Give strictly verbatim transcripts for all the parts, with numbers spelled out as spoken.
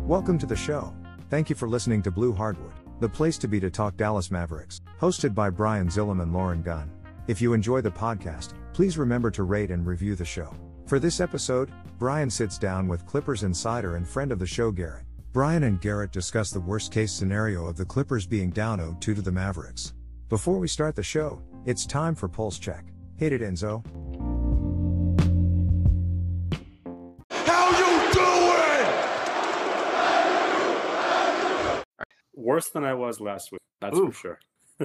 Welcome to the show. Thank you for listening to Blue Hardwood, the place to be to talk Dallas Mavericks, hosted by Brian Zillum and Lauren Gunn. If you enjoy the podcast, please remember to rate and review the show. For this episode, Brian sits down with Clippers insider and friend of the show Garrett. Brian and Garrett discuss the worst-case scenario of the Clippers being down oh two to the Mavericks. Before we start the show, it's time for Pulse Check. Hit it, Enzo. How you doing? Worse than I was last week. That's Ooh. for sure.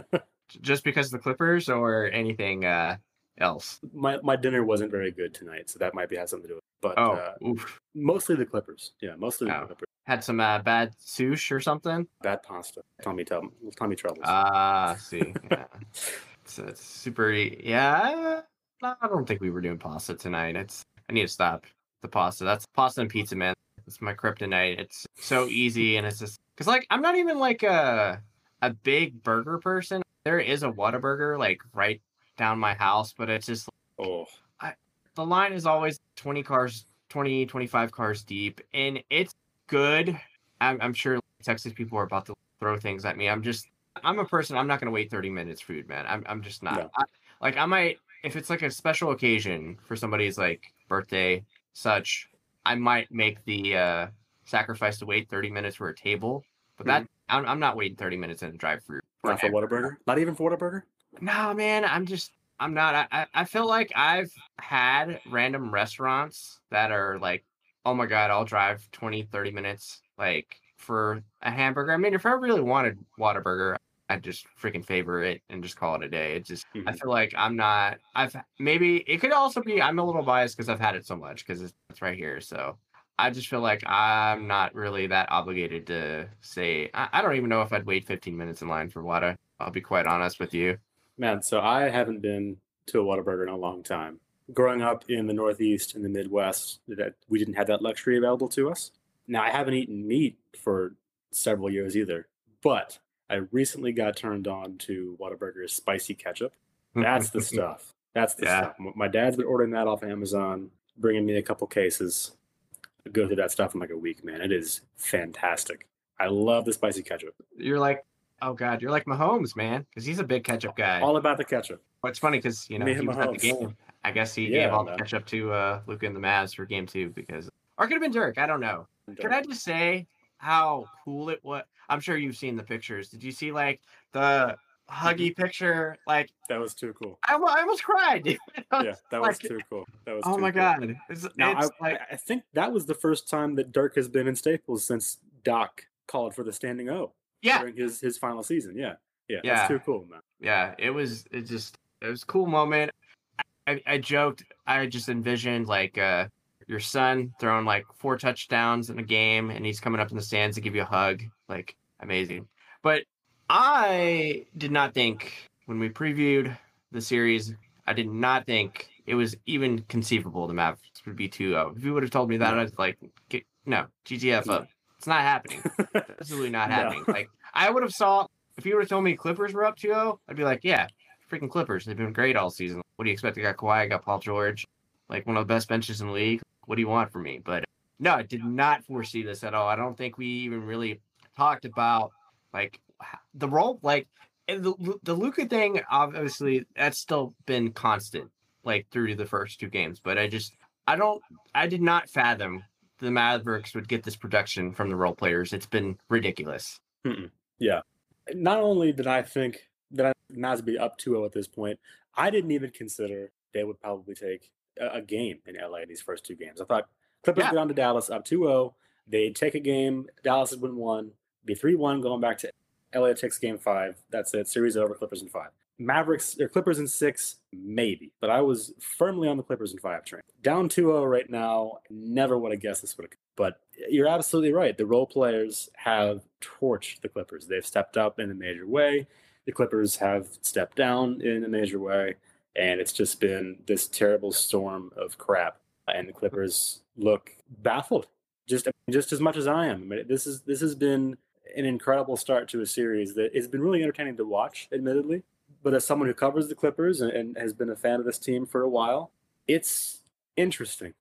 Just because of the Clippers or anything uh, else? My my dinner wasn't very good tonight, so that might be have something to do with it. But Oh, uh, oof. mostly the Clippers. Yeah, mostly the Oh. Clippers. Had some uh, bad sushi or something? Bad pasta. Tommy Tum- Tommy troubles. Ah, see. Yeah. it's, it's super. Yeah. I I don't think we were doing pasta tonight. It's. I need to stop the pasta. That's pasta and pizza, man. It's my kryptonite. It's so easy, and it's just because like I'm not even like a a big burger person. There is a Whataburger like right down my house, but it's just oh, the line is always twenty cars, twenty, twenty-five cars deep, and it's good. I'm, I'm sure Texas people are about to throw things at me. I'm just, I'm a person, I'm not going to wait thirty minutes for food, man. I'm, I'm just not. No. I, like, I might, if it's like a special occasion for somebody's like birthday, such, I might make the uh, sacrifice to wait thirty minutes for a table, but that, I'm, I'm not waiting thirty minutes in a drive-through. not for Whataburger? Not even for Whataburger? No, man, I'm just, I'm not. I, I I feel like I've had random restaurants that are like, oh my God, I'll drive twenty, thirty minutes like for a hamburger. I mean, if I really wanted Whataburger, I'd just freaking favor it and just call it a day. It just, I Mhm. feel like I'm not, I've maybe, it could also be, I'm a little biased because I've had it so much because it's, it's right here. So I just feel like I'm not really that obligated to say, I, I don't even know if I'd wait fifteen minutes in line for Whata. I'll be quite honest with you. Man, so I haven't been to a Whataburger in a long time. Growing up in the Northeast and the Midwest, that we didn't have that luxury available to us. Now, I haven't eaten meat for several years either, but I recently got turned on to Whataburger's spicy ketchup. That's the stuff. That's the Yeah. stuff. My dad's been ordering that off Amazon, bringing me a couple cases. I go through that stuff in like a week, man. It is fantastic. I love the spicy ketchup. You're like, oh God, you're like Mahomes, man, because he's a big ketchup guy. All about the ketchup. Well, it's funny because you know Me he and was at the Mahomes. game. I guess he Yeah, gave all man. the ketchup to uh, Luka and the Mavs for game two because, or it could have been Dirk. I don't know. Can I just say how cool it was? I'm sure you've seen the pictures. Did you see like the huggy picture? Like That was too cool. I, almo- I almost cried, dude. Yeah, that was Like, too cool. That was oh too my cool. God. It's, Now, it's I, like, I think that was the first time that Dirk has been in Staples since Doc called for the standing O yeah, during his, his final season. Yeah. Yeah. Yeah. That's too cool, man. yeah, it was, it just, it was a cool moment. I, I joked, I just envisioned like uh, your son throwing like four touchdowns in a game and he's coming up in the stands to give you a hug. Like, amazing. But I did not think when we previewed the series, I did not think it was even conceivable the Mavericks would be two oh. If you would have told me that, No. I was like, get, no, G T F up. It's not happening. Absolutely not No. happening. Like, I would have saw, if you would have told me Clippers were up two oh, I'd be like, yeah, freaking Clippers. They've been great all season. What do you expect? I got Kawhi, I got Paul George, like one of the best benches in the league. What do you want from me? But no, I did not foresee this at all. I don't think we even really talked about like the role, like and the the Luka thing. Obviously, that's still been constant, like through the first two games. But I just, I don't, I did not fathom the Mavericks would get this production from the role players. It's been ridiculous. Mm-mm. Yeah. Not only did I think that I Mavs be up two oh at this point, I didn't even consider they would probably take a, a game in L A in these first two games. I thought Clippers Yeah. go down to Dallas up two oh. They'd take a game. Dallas would win one. Be three one going back to L A takes game five. That's it. Series over. Clippers in five. Mavericks or Clippers in six, maybe. But I was firmly on the Clippers in five train. Down two oh right now. Never would have guessed this would have. But you're absolutely right. The role players have torched the Clippers. They've stepped up in a major way. The Clippers have stepped down in a major way. And it's just been this terrible storm of crap. And the Clippers look baffled, just just as much as I am. I mean, this is this has been an incredible start to a series that it's been really entertaining to watch, admittedly. But as someone who covers the Clippers and, and has been a fan of this team for a while, it's interesting.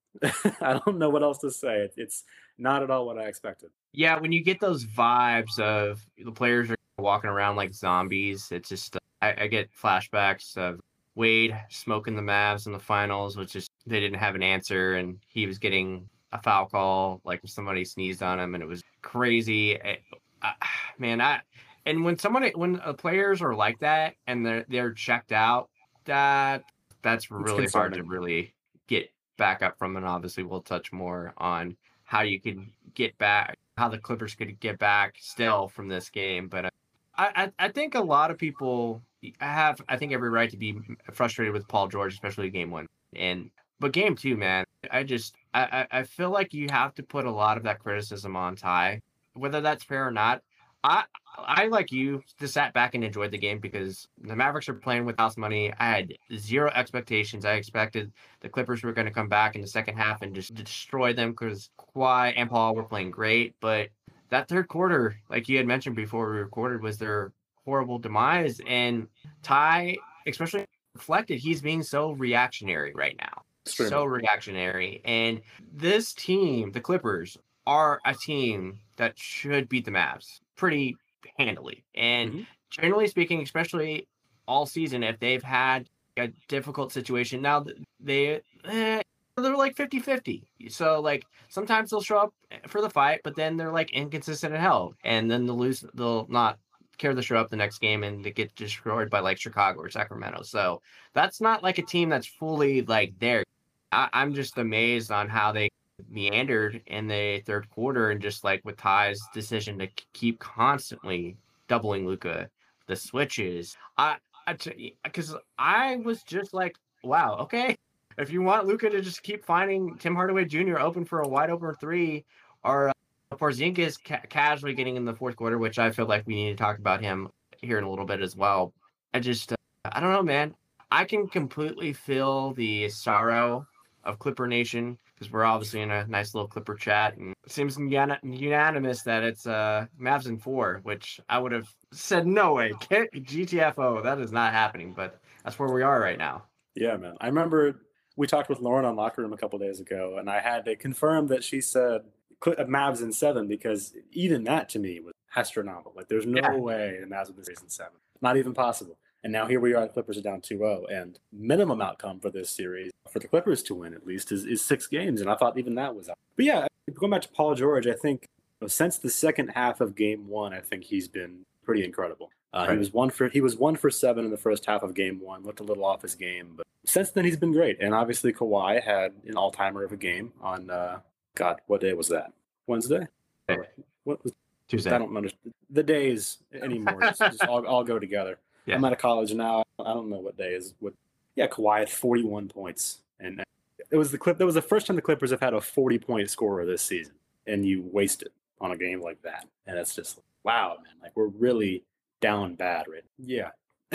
I don't know what else to say. It's not at all what I expected. Yeah, when you get those vibes of the players are walking around like zombies, it's just uh, I, I get flashbacks of Wade smoking the Mavs in the finals, which is they didn't have an answer, and he was getting a foul call like if somebody sneezed on him, and it was crazy. It, uh, man, I and when somebody when uh, players are like that and they're they're checked out, that that's really hard to really get back up from. And obviously, we'll touch more on how you can get back, how the Clippers could get back still from this game. But uh, I, I think a lot of people have, I think, every right to be frustrated with Paul George, especially game one. And but game two, man, I just I I feel like you have to put a lot of that criticism on Ty, whether that's fair or not. I I like you just sat back and enjoyed the game because the Mavericks are playing with house money. I had zero expectations. I expected the Clippers were going to come back in the second half and just destroy them because Kawhi and Paul were playing great. But that third quarter, like you had mentioned before we recorded, was their horrible demise. And Ty, especially reflected, he's being so reactionary right now. Extremely. So reactionary. And this team, the Clippers, are a team that should beat the Mavs pretty handily. And mm-hmm. generally speaking, especially all season, if they've had a difficult situation, now they, eh, they're like fifty-fifty. So like sometimes they'll show up for the fight, but then they're like inconsistent in hell. And then they'll lose, they'll not care to show up the next game and they get destroyed by like Chicago or Sacramento. So that's not like a team that's fully like there. I, I'm just amazed on how they meandered in the third quarter and just like with Ty's decision to keep constantly doubling Luka, the switches. I, I, because I was just like, wow, okay. If you want Luka to just keep finding Tim Hardaway Junior open for a wide open three, or uh, Porzingis ca- casually getting in the fourth quarter, which I feel like we need to talk about him here in a little bit as well. I just, uh, I don't know, man. I can completely feel the sorrow of Clipper Nation because we're obviously in a nice little Clipper chat, and it seems unanimous that it's uh, Mavs in four, which I would have said no way, G T F O, that is not happening. But that's where we are right now. Yeah, man. I remember we talked with Lauren on Locker Room a couple days ago, and I had to confirm that she said Mavs in seven because even that to me was astronomical. Like, there's no yeah. way the Mavs would be in seven. Not even possible. And now here we are, the Clippers are down two oh, and minimum outcome for this series, for the Clippers to win at least, is, is six games, and I thought even that was out. But yeah, going back to Paul George, I think you know, since the second half of game one, I think he's been pretty incredible. Uh, right. He was one for he was one for seven in the first half of game one, looked a little off his game, but since then he's been great. And obviously Kawhi had an all-timer of a game on, uh, God, what day was that? Wednesday? Or what was Tuesday? I don't understand the days anymore. just just all, all go together. Yeah. I'm out of college now. I don't know what day is. What? Yeah, Kawhi had forty-one points, and it was the clip. That was the first time the Clippers have had a forty-point scorer this season, and you waste it on a game like that. And it's just like, wow, man. Like we're really down bad, right? Yeah.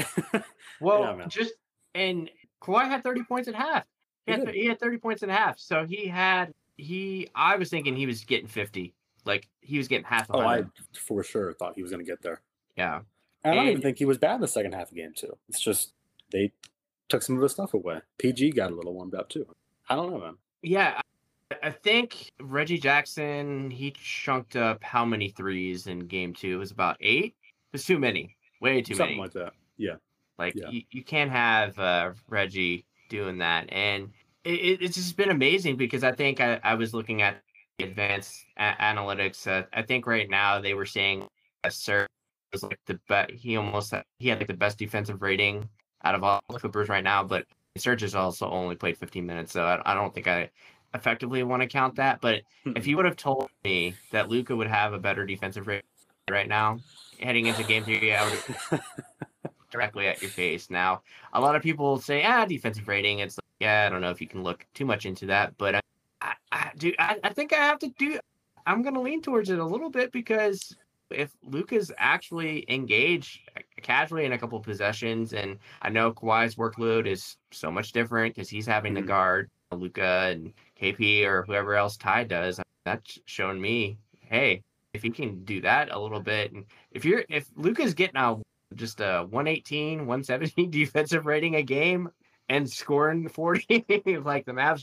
well, yeah, just and Kawhi had thirty points at half. He had, he had thirty points at half. So he had he. I was thinking he was getting fifty. Like he was getting half. Oh, I for sure thought he was going to get there. Yeah. I don't and, even think he was bad in the second half of game two. It's just they took some of the stuff away. P G got a little warmed up too. I don't know, man. Yeah, I think Reggie Jackson, he chunked up how many threes in game two? It was about eight? It was too many. Way too Something many. Something like that. Yeah. Like, yeah. You, you can't have uh, Reggie doing that. And it, it's just been amazing because I think I, I was looking at advanced a- analytics. Uh, I think right now they were saying a Sir was like the best. He almost had, he had like the best defensive rating out of all the Clippers right now. But Serge has also only played fifteen minutes, so I, I don't think I effectively want to count that. But mm-hmm. if you would have told me that Luka would have a better defensive rating right now, heading into game three, I would have directly at your face. Now, a lot of people say, ah, defensive rating. It's like, yeah, I don't know if you can look too much into that, but I, I, I do. I, I think I have to do. I'm going to lean towards it a little bit because if Luka's actually engaged casually in a couple of possessions, and I know Kawhi's workload is so much different because he's having mm-hmm. to guard Luka and K P or whoever else Ty does. That's shown me, hey, if he can do that a little bit, and if you're if Luka's getting a just a one eighteen, one seventeen defensive rating a game and scoring forty, like the Mavs are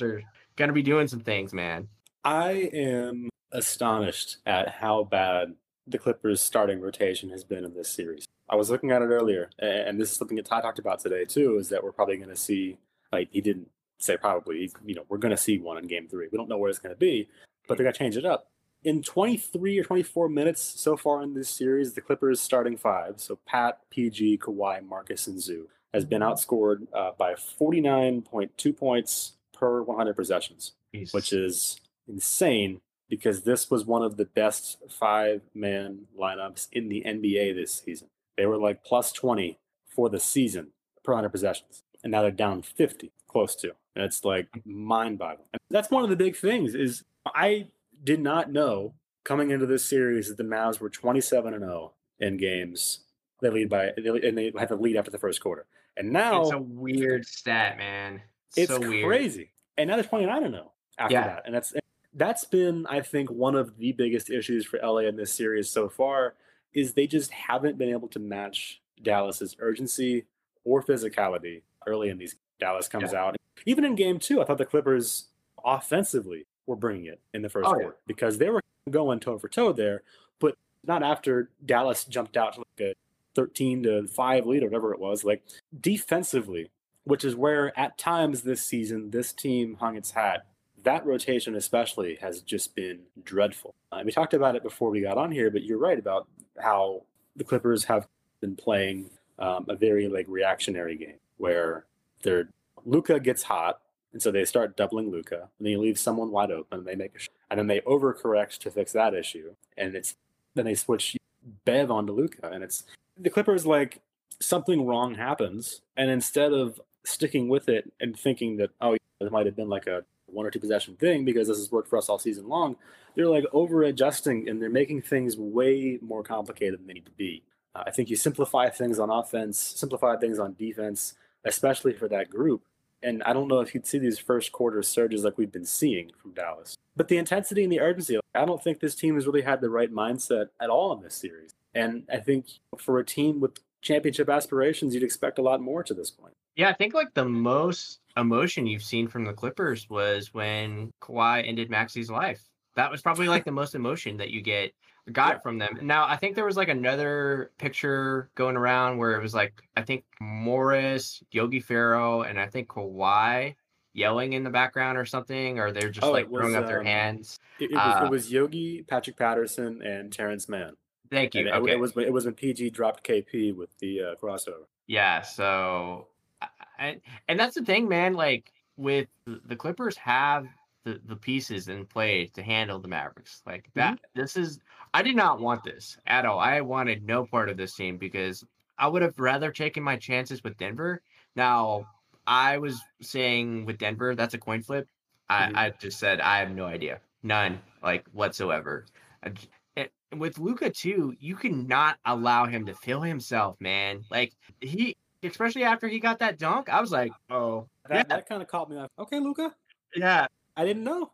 gonna be doing some things, man. I am astonished at how bad the Clippers' starting rotation has been in this series. I was looking at it earlier, and this is something that Ty talked about today too, is that we're probably going to see, like he didn't say probably, you know, we're going to see one in game three. We don't know where it's going to be, but they're going to change it up. In twenty-three or twenty-four minutes so far in this series, the Clippers' starting five, so Pat, P G, Kawhi, Marcus, and Zoo, has been outscored uh, by forty-nine point two points per one hundred possessions, Jesus. which is insane because this was one of the best five-man lineups in the N B A this season. They were like plus twenty for the season per one hundred possessions, and now they're down fifty, close to. And it's like mind-boggling. And that's one of the big things is I did not know coming into this series that the Mavs were twenty-seven and oh in games. They lead by, and they had the lead after the first quarter. And now It's a weird stat, man. it's so weird. crazy. And now they're twenty-nine and oh after Yeah. that. And that's that's been, I think, one of the biggest issues for L A in this series so far is they just haven't been able to match Dallas's urgency or physicality early in these. Dallas comes Yeah. out. Even in game two, I thought the Clippers offensively were bringing it in the first Oh, yeah. quarter because they were going toe for toe there, but not after Dallas jumped out to like a thirteen to five lead or whatever it was. Like defensively, which is where at times this season this team hung its hat. That rotation especially has just been dreadful. Uh, we talked about it before we got on here, but you're right about how the Clippers have been playing um, a very like reactionary game where they're Luka gets hot, and so they start doubling Luka, and then you leave someone wide open, and they make a sh- and then they overcorrect to fix that issue, and it's then they switch Bev onto Luka, and it's the Clippers like something wrong happens, and instead of sticking with it and thinking that oh it might have been like a one or two possession thing because this has worked for us all season long, they're like over adjusting and they're making things way more complicated than they need to be. Uh, I think you simplify things on offense, simplify things on defense, especially for that group. And I don't know if you'd see these first quarter surges like we've been seeing from Dallas. But the intensity and the urgency, I don't think this team has really had the right mindset at all in this series. And I think for a team with championship aspirations, you'd expect a lot more to this point. Yeah, I think like the most emotion you've seen from the Clippers was when Kawhi ended Maxi's life. That was probably like the most emotion that you get got Yeah. from them. Now, I think there was like another picture going around where it was like, I think Morris, Yogi Ferrell, and I think Kawhi yelling in the background or something, or they're just Oh, like it was, throwing up their um, hands. It, it, was, Uh, it was Yogi, Patrick Patterson, and Terrence Mann. Thank you. And it, Okay. it was it was when P G dropped K P with the uh, crossover. Yeah, so I- I, and that's the thing, man. Like with the Clippers have the, the pieces in play to handle the Mavericks. Like that. This is I did not want this at all. I wanted no part of this team because I would have rather taken my chances with Denver. Now I was saying with Denver, that's a coin flip. I, Mhm. I just said I have no idea, none, like whatsoever. I j- and with Luca too, you cannot allow him to feel himself, man. Like he, especially after he got that dunk, I was like, oh, That, yeah, that kind of caught me off. Okay, Luka, yeah. I didn't know.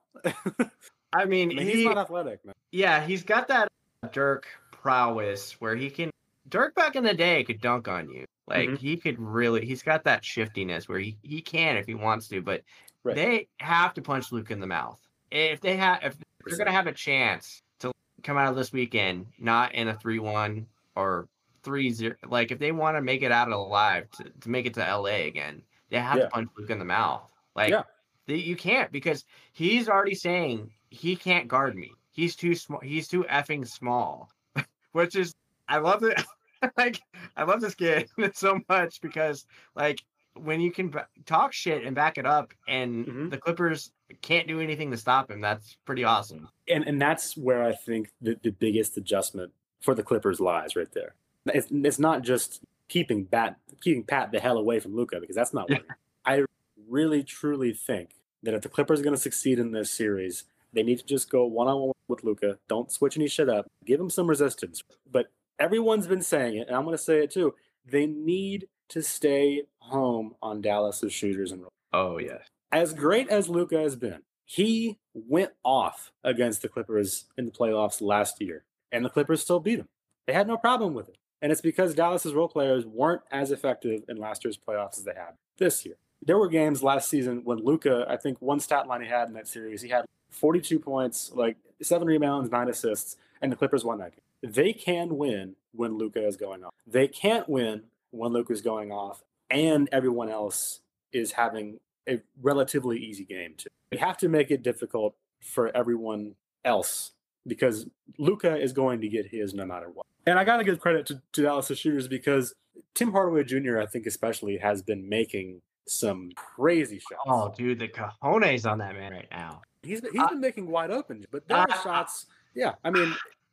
I mean, I mean, he, he's not athletic, man. yeah, he's got that Dirk prowess where he can. Dirk back in the day could dunk on you. Like Mhm. he could really. He's got that shiftiness where he, he can if he wants to, but Right. they have to punch Luke in the mouth if they have. If they're gonna have a chance to come out of this weekend not in a three one or three zero, like if they want to make it out alive to, to make it to L A again, they have Yeah. to punch Luke in the mouth. Like Yeah. they, you can't because he's already saying he can't guard me. He's too small. He's too effing small, which is I love it. Like I love this kid so much because like when you can ba- talk shit and back it up, and Mhm. the Clippers can't do anything to stop him. That's pretty awesome. And and that's where I think the, the biggest adjustment for the Clippers lies right there. It's, it's not just keeping Bat keeping Pat the hell away from Luka because that's not working. I really truly think that if the Clippers are going to succeed in this series, they need to just go one on one with Luka. Don't switch any shit up. Give him some resistance. But everyone's been saying it, and I'm going to say it too. They need to stay home on Dallas's shooters and roll. Oh yeah. As great as Luka has been, he went off against the Clippers in the playoffs last year, and the Clippers still beat him. They had no problem with it. And it's because Dallas's role players weren't as effective in last year's playoffs as they had this year. there were games last season when Luka, I think one stat line he had in that series, he had forty-two points, like seven rebounds, nine assists, and the Clippers won that game. They can win when Luka is going off. They can't win when Luka is going off and everyone else is having a relatively easy game too. They have to make it difficult for everyone else because Luka is going to get his no matter what. And I got to give credit to, to Dallas' shooters because Tim Hardaway Junior, I think especially, has been making some crazy shots. Oh, dude, the cojones on that man right now. He's been, he's uh, been making wide open, but there are uh, shots. Yeah, I mean,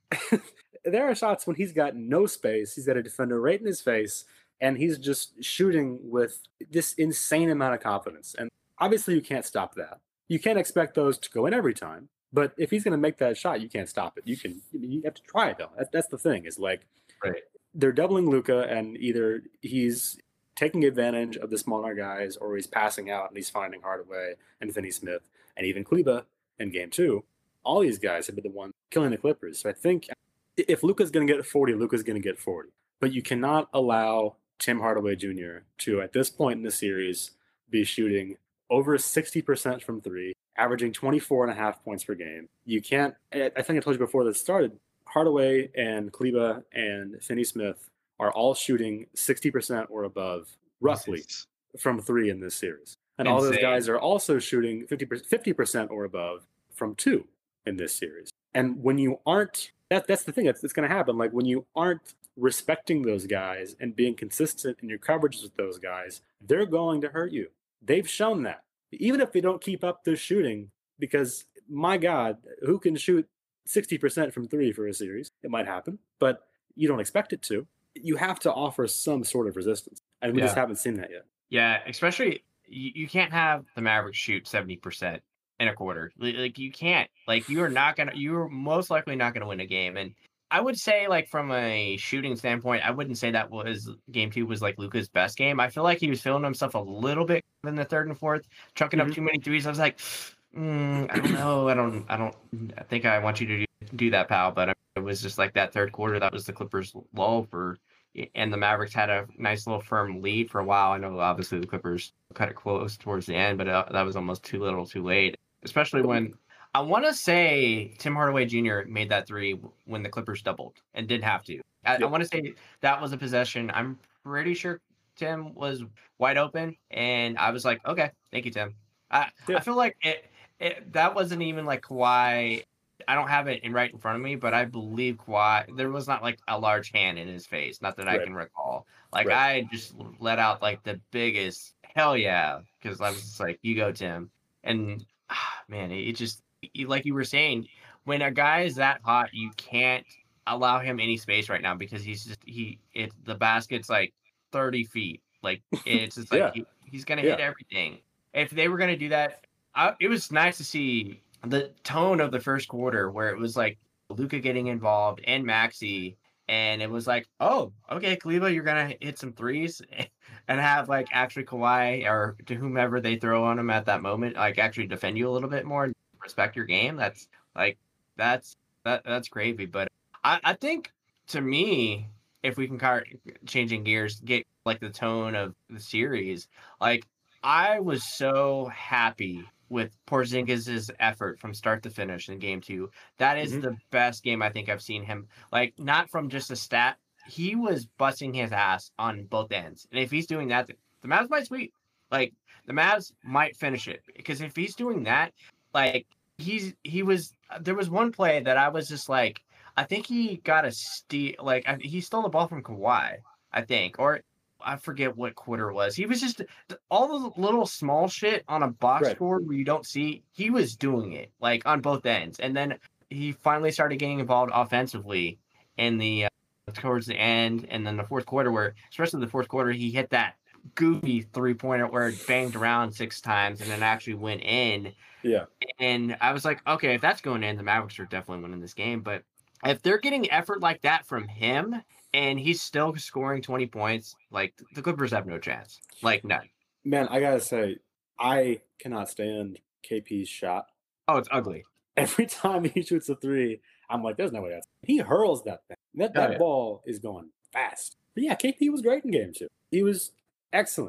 there are shots when he's got no space. He's got a defender right in his face, and he's just shooting with this insane amount of confidence. And obviously, you can't stop that. You can't expect those to go in every time. But if he's going to make that shot, you can't stop it. You can. You have to try it though. That, that's the thing. Is like right. They're doubling Luka, and either he's taking advantage of the smaller guys, or he's passing out and he's finding Hardaway and Finney Smith and even Kleba in game two. All these guys have been the ones killing the Clippers. So I think if Luka's going to get forty, Luka's going to get forty. But you cannot allow Tim Hardaway Junior to, at this point in the series, be shooting over sixty percent from three, averaging twenty-four and a half points per game. You can't, I think I told you before this started, Hardaway and Kleba and Finney Smith are all shooting sixty percent or above, roughly, Jesus. from three in this series. And Insane. all those guys are also shooting fifty percent or above from two in this series. And when you aren't, that, that's the thing that's, that's going to happen. Like when you aren't respecting those guys and being consistent in your coverages with those guys, they're going to hurt you. They've shown that. Even if they don't keep up their shooting, because my God, who can shoot sixty percent from three for a series? It might happen, but you don't expect it to. You have to offer some sort of resistance. And we yeah. just haven't seen that yet. Yeah, especially you, you can't have the Mavericks shoot seventy percent in a quarter. Like you can't. Like you are not going to, you're most likely not going to win a game. And I would say, like, from a shooting standpoint, I wouldn't say that was game two was like Luka's best game. I feel like he was feeling himself a little bit in the third and fourth, chucking mm-hmm. up too many threes. I was like, mm, I don't know. I don't, I don't, I think I want you to do, do that, pal. But it was just like that third quarter. That was the Clippers' lull for, and the Mavericks had a nice little firm lead for a while. I know obviously the Clippers cut it close towards the end, but uh, that was almost too little too late, especially when I want to say Tim Hardaway Junior made that three when the Clippers doubled and didn't have to. I, yep. I want to say that was a possession. I'm pretty sure Tim was wide open, and I was like, okay, thank you, Tim. I, yeah. I feel like it, it that wasn't even like Kawhi. I don't have it in right in front of me, but I believe Kawhi, there was not like a large hand in his face. Not that right. I can recall. Like right. I just let out like the biggest hell yeah, because I was just like, you go, Tim. And ah, man, it, it just, like you were saying, when a guy is that hot, you can't allow him any space right now because he's just he it the basket's like thirty feet. Like it's just like yeah. he, he's gonna yeah. hit everything. If they were gonna do that, I, it was nice to see the tone of the first quarter where it was like Luka getting involved and Maxey, and it was like, oh, okay, Kleba, you're gonna hit some threes and have like actually Kawhi or to whomever they throw on him at that moment, like actually defend you a little bit more. Respect your game. That's like that's that that's gravy. But I, I think to me, if we can start changing gears, get like the tone of the series, like I was so happy with Porzingis' effort from start to finish in game two. That is mm-hmm. the best game I think I've seen him. Like not from just a stat, he was busting his ass on both ends. And if he's doing that, the Mavs might sweep. Like the Mavs might finish it because if he's doing that. Like he's he was there was one play that I was just like I think he got a steal like I, he stole the ball from Kawhi I think or I forget what quarter it was. He was just all the little small shit on a box right. score where you don't see. He was doing it like on both ends, and then he finally started getting involved offensively in the uh, towards the end, and then the fourth quarter where especially the fourth quarter he hit that goofy three-pointer where it banged around six times and then actually went in. Yeah. And I was like, okay, if that's going in, the Mavericks are definitely winning this game. But if they're getting effort like that from him and he's still scoring twenty points, like the Clippers have no chance. Like none. Man, I gotta say, I cannot stand K P's shot. Oh, it's ugly. Every time he shoots a three, I'm like, there's no way that's he hurls that thing. That that oh, yeah. ball is going fast. But yeah, K P was great in game two. He was excellent.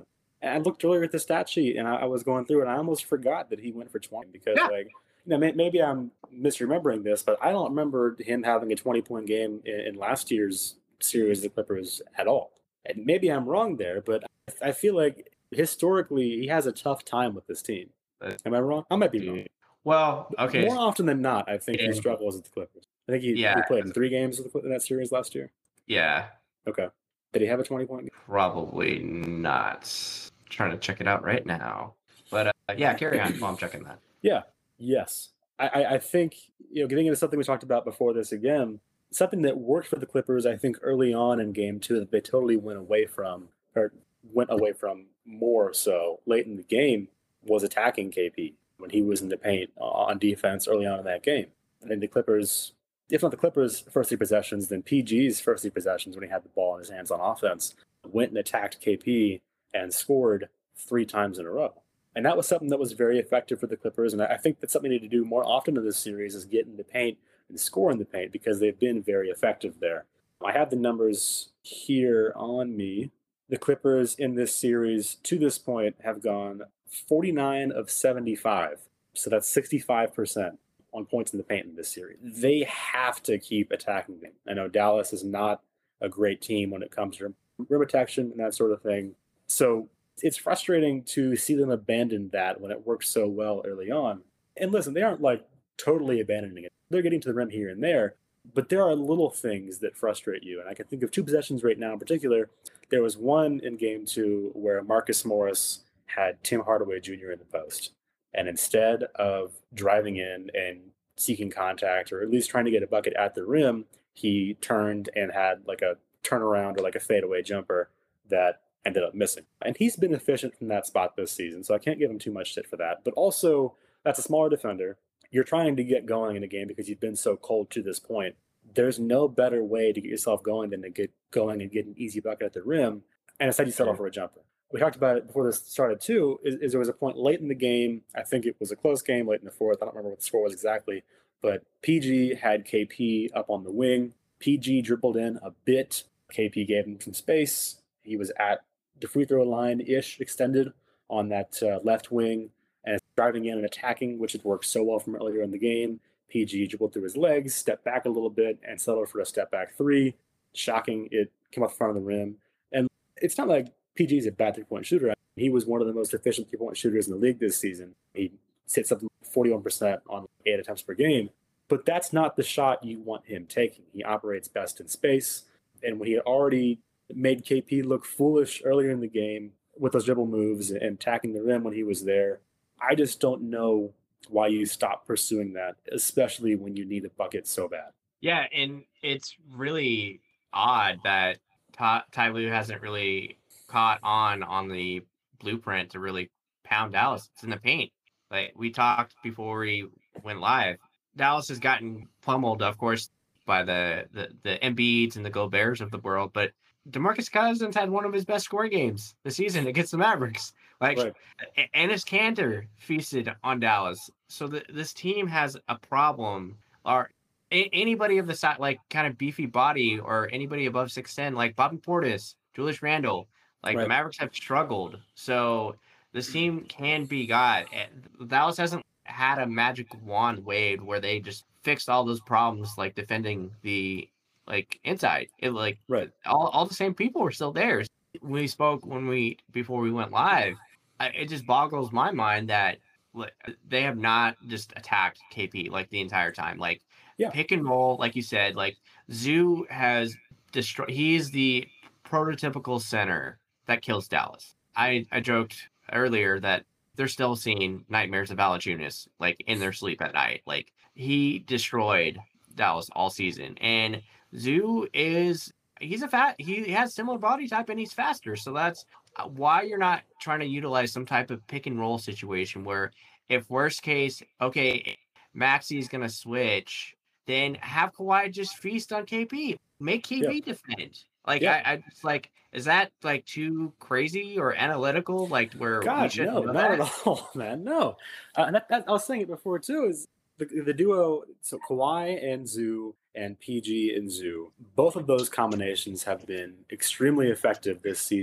And I looked earlier at the stat sheet, and I, I was going through it, and I almost forgot that he went for twenty because, Yeah. like, you know, may, maybe I'm misremembering this, but I don't remember him having a twenty-point game in, in last year's series of the Clippers at all. And maybe I'm wrong there, but I, I feel like historically he has a tough time with this team. Am I wrong? I might be wrong. Well, okay. More often than not, I think Yeah. he struggles with the Clippers. I think he, Yeah. he played in three games with the, in that series last year. Yeah, Okay. Did he have a twenty-point game? probably not. Trying to check it out right now. But uh, yeah, carry on while I'm checking that. Yeah. Yes. I, I, I think, you know, getting into something we talked about before this again, something that worked for the Clippers, I think, early on in game two that they totally went away from, or went away from more so late in the game, was attacking K P when he was in the paint uh, on defense early on in that game. And then the Clippers, if not the Clippers' first three possessions, then P G's first three possessions when he had the ball in his hands on offense, went and attacked K P and scored three times in a row. And that was something that was very effective for the Clippers. And I think that's something they need to do more often in this series is get in the paint and score in the paint because they've been very effective there. I have the numbers here on me. The Clippers in this series to this point have gone forty-nine of seventy-five. So that's sixty-five percent on points in the paint in this series. They have to keep attacking them. I know Dallas is not a great team when it comes to rim protection and that sort of thing. So it's frustrating to see them abandon that when it works so well early on. And listen, they aren't like totally abandoning it. They're getting to the rim here and there, but there are little things that frustrate you. And I can think of two possessions right now in particular. There was one in game two where Marcus Morris had Tim Hardaway Junior in the post. And instead of driving in and seeking contact, or at least trying to get a bucket at the rim, he turned and had like a turnaround or like a fadeaway jumper that ended up missing. And he's been efficient from that spot this season, so I can't give him too much shit for that. But also, that's a smaller defender. You're trying to get going in a game because you've been so cold to this point. There's no better way to get yourself going than to get going and get an easy bucket at the rim, and instead you settle for a jumper. We talked about it before this started too, is, is there was a point late in the game, I think it was a close game, late in the fourth, I don't remember what the score was exactly, but P G had K P up on the wing. P G dribbled in a bit. K P gave him some space. He was at the free throw line-ish extended on that uh, left wing and driving in and attacking, which had worked so well from earlier in the game. P G dribbled through his legs, stepped back a little bit, and settled for a step back three. Shocking, it came off the front of the rim. And it's not like P G's a bad three-point shooter. He was one of the most efficient three-point shooters in the league this season. He hit something like forty-one percent on eight attempts per game. But that's not the shot you want him taking. He operates best in space. And when he had already made K P look foolish earlier in the game with those dribble moves and attacking the rim when he was there, I just don't know why you stop pursuing that, especially when you need a bucket so bad. Yeah, and it's really odd that Ty, Ty Lue hasn't really caught on on the blueprint to really pound Dallas. It's in the paint. Like we talked before we went live, Dallas has gotten pummeled, of course, by the the, the Embiids and the Goberts of the world, but DeMarcus Cousins had one of his best scoring games this season against the Mavericks. Like, Right. Enes Kanter feasted on Dallas. So the, this team has a problem. Or a, anybody of the side, like kind of beefy body, or anybody above six ten, like Bobby Portis, Julius Randle, like Right. the Mavericks have struggled. So this team can be got. And Dallas hasn't had a magic wand waved where they just fixed all those problems, like defending the like inside. It like Right. all, all the same people were still there. We spoke when we before we went live. I, it just boggles my mind that like, they have not just attacked K P like the entire time. Like Yeah. pick and roll, like you said. Like Zoo has destroyed. He's the prototypical center that kills Dallas. I I joked earlier that they're still seeing nightmares of Valanciunas like in their sleep at night. Like he destroyed Dallas all season, and Zoo is he's a fat he has similar body type and he's faster. So that's why you're not trying to utilize some type of pick and roll situation where if worst case, okay, Maxi's gonna switch, then have Kawhi just feast on K P. Make K P Yeah. defend. Like Yeah. I, I just like is that like too crazy or analytical? Like where we God, should no, know not that? at all, man. No. Uh, and that, that, I was saying it before, too, is the, the duo, so Kawhi and Zoo and P G and Zoo, both of those combinations have been extremely effective this season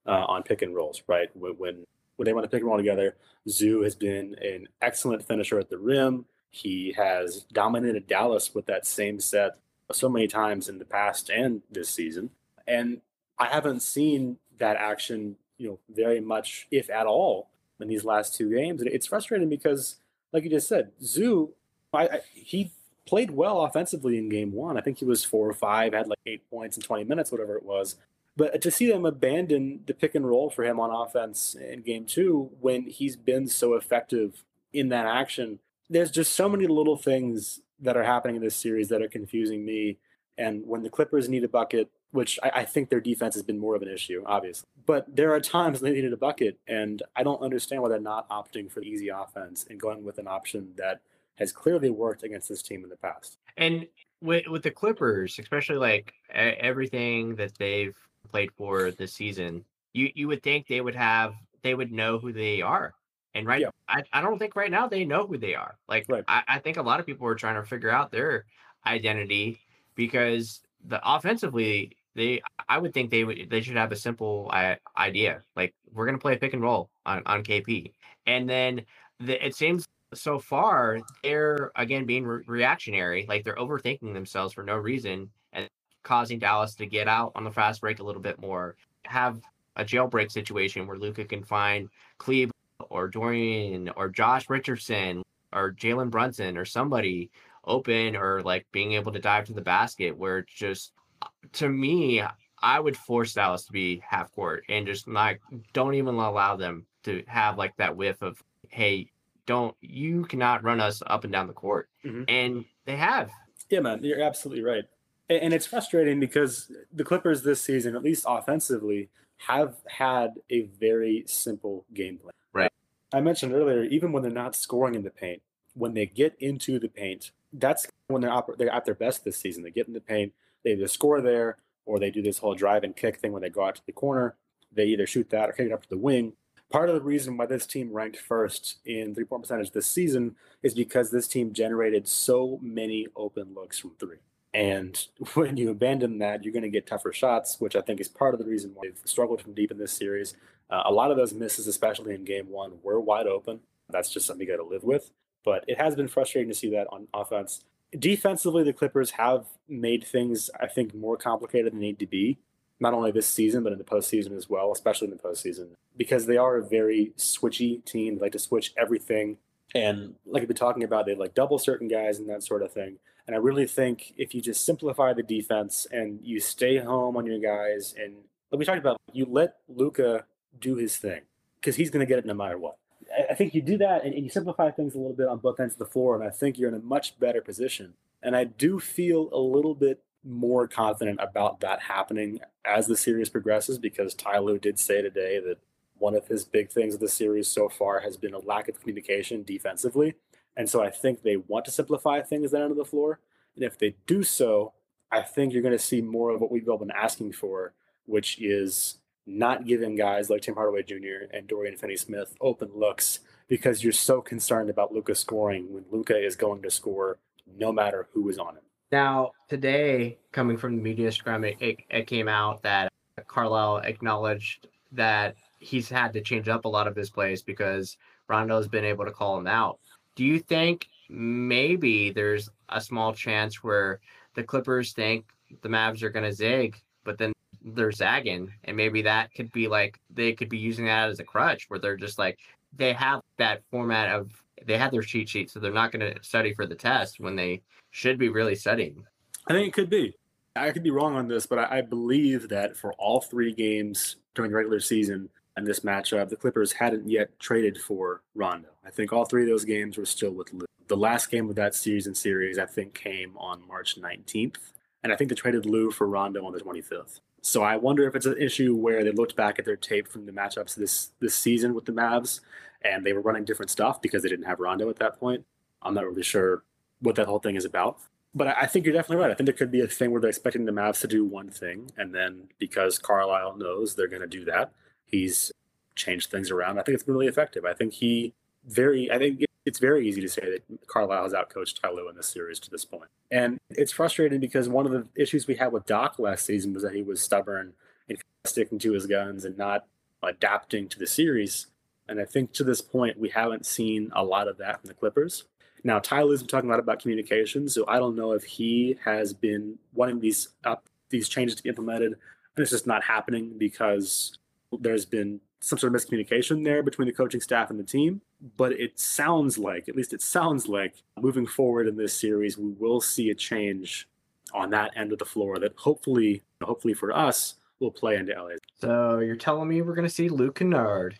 uh, on pick and rolls, right? When, when when they want to pick and roll together, Zoo has been an excellent finisher at the rim. He has dominated Dallas with that same set so many times in the past and this season. And I haven't seen that action, you know, very much, if at all, in these last two games. It's frustrating because, like you just said, Zoo, I, I, he played well offensively in game one. I think he was four or five, had like eight points in twenty minutes, whatever it was. But to see them abandon the pick and roll for him on offense in game two when he's been so effective in that action, there's just so many little things that are happening in this series that are confusing me. And when the Clippers need a bucket, which I, I think their defense has been more of an issue, obviously, but there are times they needed a bucket, and I don't understand why they're not opting for the easy offense and going with an option that has clearly worked against this team in the past. And with with the Clippers, especially like everything that they've played for this season, you you would think they would have they would know who they are. And right, yeah. I, I don't think right now they know who they are. Like right. I, I think a lot of people are trying to figure out their identity because the offensively they I would think they would they should have a simple uh, idea. Like we're gonna play a pick and roll on, on K P. And then the, it seems so far they're again being re- reactionary, like they're overthinking themselves for no reason and causing Dallas to get out on the fast break a little bit more, have a jailbreak situation where Luka can find Cleve or Dorian or Josh Richardson or Jalen Brunson or somebody open or like being able to dive to the basket where it's just, to me, I would force Dallas to be half court and just like don't even allow them to have like that whiff of, hey, don't you cannot run us up and down the court. Mm-hmm. And they have. Yeah, man, you're absolutely right. And it's frustrating because the Clippers this season, at least offensively, have had a very simple game plan. Right. I mentioned earlier, even when they're not scoring in the paint, when they get into the paint, that's when they're, oper- they're at their best this season. They get in the paint, they either score there, or they do this whole drive and kick thing where they go out to the corner. They either shoot that or kick it up to the wing. Part of the reason why this team ranked first in three-point percentage this season is because this team generated so many open looks from three. And when you abandon that, you're going to get tougher shots, which I think is part of the reason why they've struggled from deep in this series. Uh, a lot of those misses, especially in game one, were wide open. That's just something you got to live with. But it has been frustrating to see that on offense. Defensively, the Clippers have made things, I think, more complicated than they need to be, not only this season, but in the postseason as well, especially in the postseason, because they are a very switchy team. They like to switch everything. And like we've been talking about, they like double certain guys and that sort of thing. And I really think if you just simplify the defense and you stay home on your guys, and like we talked about, you let Luka do his thing because he's going to get it no matter what. I think you do that and you simplify things a little bit on both ends of the floor, and I think you're in a much better position. And I do feel a little bit more confident about that happening as the series progresses, because Ty Lue did say today that one of his big things of the series so far has been a lack of communication defensively. And so I think they want to simplify things at the end of the floor. And if they do so, I think you're going to see more of what we've all been asking for, which is not giving guys like Tim Hardaway Junior and Dorian Finney-Smith open looks because you're so concerned about Luka scoring when Luka is going to score no matter who is on him. Now, today, coming from the media scrum, it, it, it came out that Carlisle acknowledged that he's had to change up a lot of his plays because Rondo has been able to call him out. Do you think maybe there's a small chance where the Clippers think the Mavs are going to zig, but then they're zagging, and maybe that could be like they could be using that as a crutch where they're just like they have that format of they have their cheat sheet, so they're not going to study for the test when they should be really studying? I think it could be. I could be wrong on this, but I, I believe that for all three games during the regular season and this matchup, the Clippers hadn't yet traded for Rondo. I think all three of those games were still with Lue. The last game of that season series, I think, came on March nineteenth, and I think they traded Lue for Rondo on the twenty-fifth. So I wonder if it's an issue where they looked back at their tape from the matchups this this season with the Mavs, and they were running different stuff because they didn't have Rondo at that point. I'm not really sure what that whole thing is about. But I think you're definitely right. I think there could be a thing where they're expecting the Mavs to do one thing, and then because Carlisle knows they're going to do that, he's changed things around. I think it's been really effective. I think he very, I think it's very easy to say that Carlisle has outcoached Ty Lue in this series to this point. And it's frustrating because one of the issues we had with Doc last season was that he was stubborn and sticking to his guns and not adapting to the series. And I think to this point, we haven't seen a lot of that from the Clippers. Now, Ty Lue's been talking a lot about communication, so I don't know if he has been wanting these up these changes to be implemented, and it's just not happening because there's been some sort of miscommunication there between the coaching staff and the team. But it sounds like, at least it sounds like, moving forward in this series, we will see a change on that end of the floor that hopefully, hopefully for us, will play into L A. So you're telling me we're going to see Luke Kennard?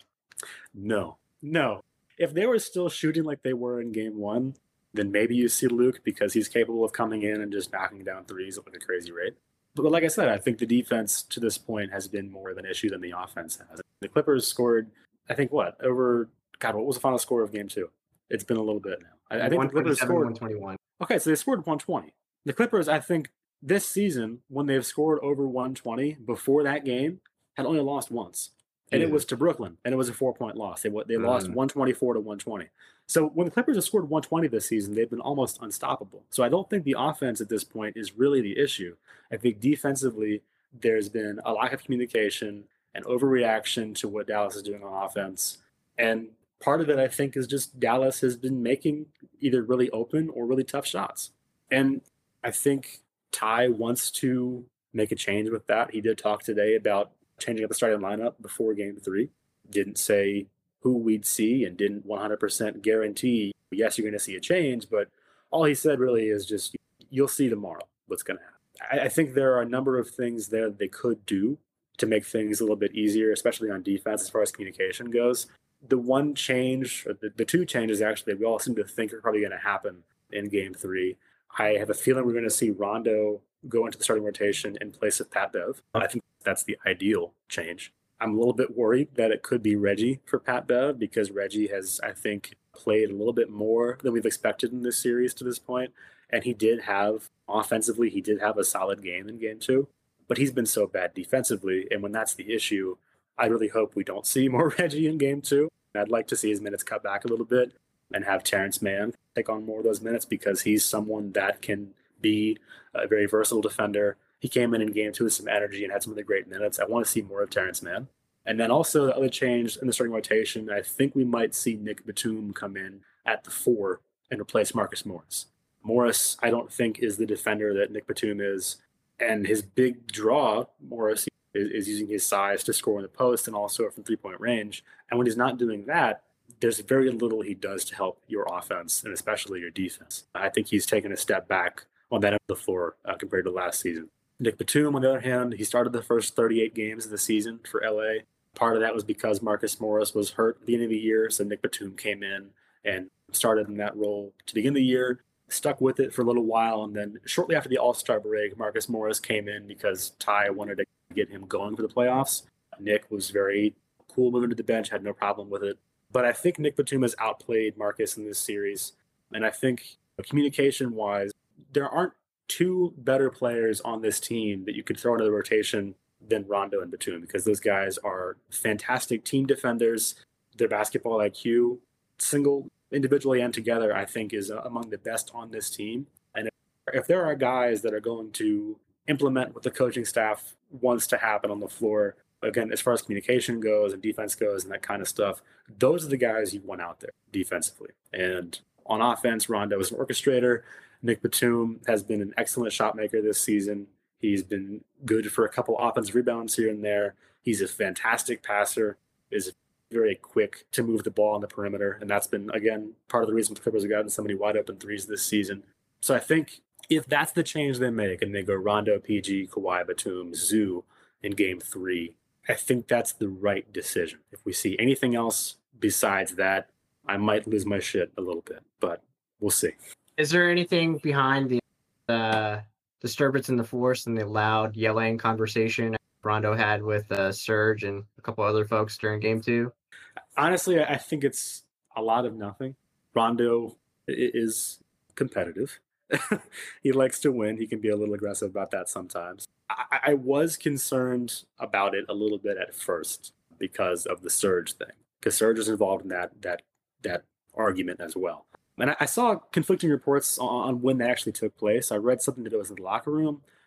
No, no. If they were still shooting like they were in game one, then maybe you see Luke because he's capable of coming in and just knocking down threes at like a crazy rate. But like I said, I think the defense to this point has been more of an issue than the offense has. The Clippers scored, I think, what? Over, God, what was the final score of game two? It's been a little bit now. I, I think the Clippers scored one twenty-one. Okay, so they scored one twenty. The Clippers, I think, this season, when they've scored over one twenty before that game, had only lost once. And Yeah. it was to Brooklyn, and it was a four-point loss. They they lost Mm. one twenty-four to one twenty. So when the Clippers have scored one twenty this season, they've been almost unstoppable. So I don't think the offense at this point is really the issue. I think defensively, there's been a lack of communication and overreaction to what Dallas is doing on offense. And part of it, I think, is just Dallas has been making either really open or really tough shots. And I think Ty wants to make a change with that. He did talk today about changing up the starting lineup before game three. Didn't say who we'd see and didn't one hundred percent guarantee, yes, you're going to see a change, but all he said really is just, you'll see tomorrow what's going to happen. I, I think there are a number of things there that they could do to make things a little bit easier, especially on defense as far as communication goes. The one change, or the, the two changes actually, we all seem to think are probably going to happen in game three. I have a feeling we're going to see Rondo go into the starting rotation in place of Pat Bev. I think that's the ideal change. I'm a little bit worried that it could be Reggie for Pat Bev because Reggie has, I think, played a little bit more than we've expected in this series to this point. And he did have, offensively, he did have a solid game in game two, but he's been so bad defensively. And when that's the issue, I really hope we don't see more Reggie in game two. I'd like to see his minutes cut back a little bit and have Terrence Mann take on more of those minutes because he's someone that can be a very versatile defender. He came in in game two with some energy and had some of the great minutes. I want to see more of Terrence Mann. And then also the other change in the starting rotation, I think we might see Nick Batum come in at the four and replace Marcus Morris. Morris, I don't think, is the defender that Nick Batum is. And his big draw, Morris, is, is using his size to score in the post and also from three-point range. And when he's not doing that, there's very little he does to help your offense and especially your defense. I think he's taken a step back on that end of the floor uh, compared to last season. Nick Batum, on the other hand, he started the first thirty-eight games of the season for L A. Part of that was because Marcus Morris was hurt at the beginning of the year, so Nick Batum came in and started in that role to begin the year, stuck with it for a little while, and then shortly after the All-Star break, Marcus Morris came in because Ty wanted to get him going for the playoffs. Nick was very cool moving to the bench, had no problem with it. But I think Nick Batum has outplayed Marcus in this series, and I think communication-wise, there aren't two better players on this team that you could throw into the rotation than Rondo and Batum because those guys are fantastic team defenders. Their basketball I Q, single, individually and together, I think is among the best on this team. And if, if there are guys that are going to implement what the coaching staff wants to happen on the floor, again, as far as communication goes and defense goes and that kind of stuff, those are the guys you want out there defensively. And on offense, Rondo is an orchestrator. Nick Batum has been an excellent shot maker this season. He's been good for a couple offensive rebounds here and there. He's a fantastic passer, is very quick to move the ball on the perimeter. And that's been, again, part of the reason the Clippers have gotten so many wide open threes this season. So I think if that's the change they make and they go Rondo, P G, Kawhi, Batum, Zoo in game three, I think that's the right decision. If we see anything else besides that, I might lose my shit a little bit, but we'll see. Is there anything behind the uh, disturbance in the force and the loud yelling conversation Rondo had with uh, Serge and a couple other folks during game two? Honestly, I think it's a lot of nothing. Rondo is competitive. He likes to win. He can be a little aggressive about that sometimes. I, I was concerned about it a little bit at first because of the Serge thing, because Serge is involved in that that that argument as well. And I, I saw conflicting reports on, on when that actually took place. I read something that it was in the locker room.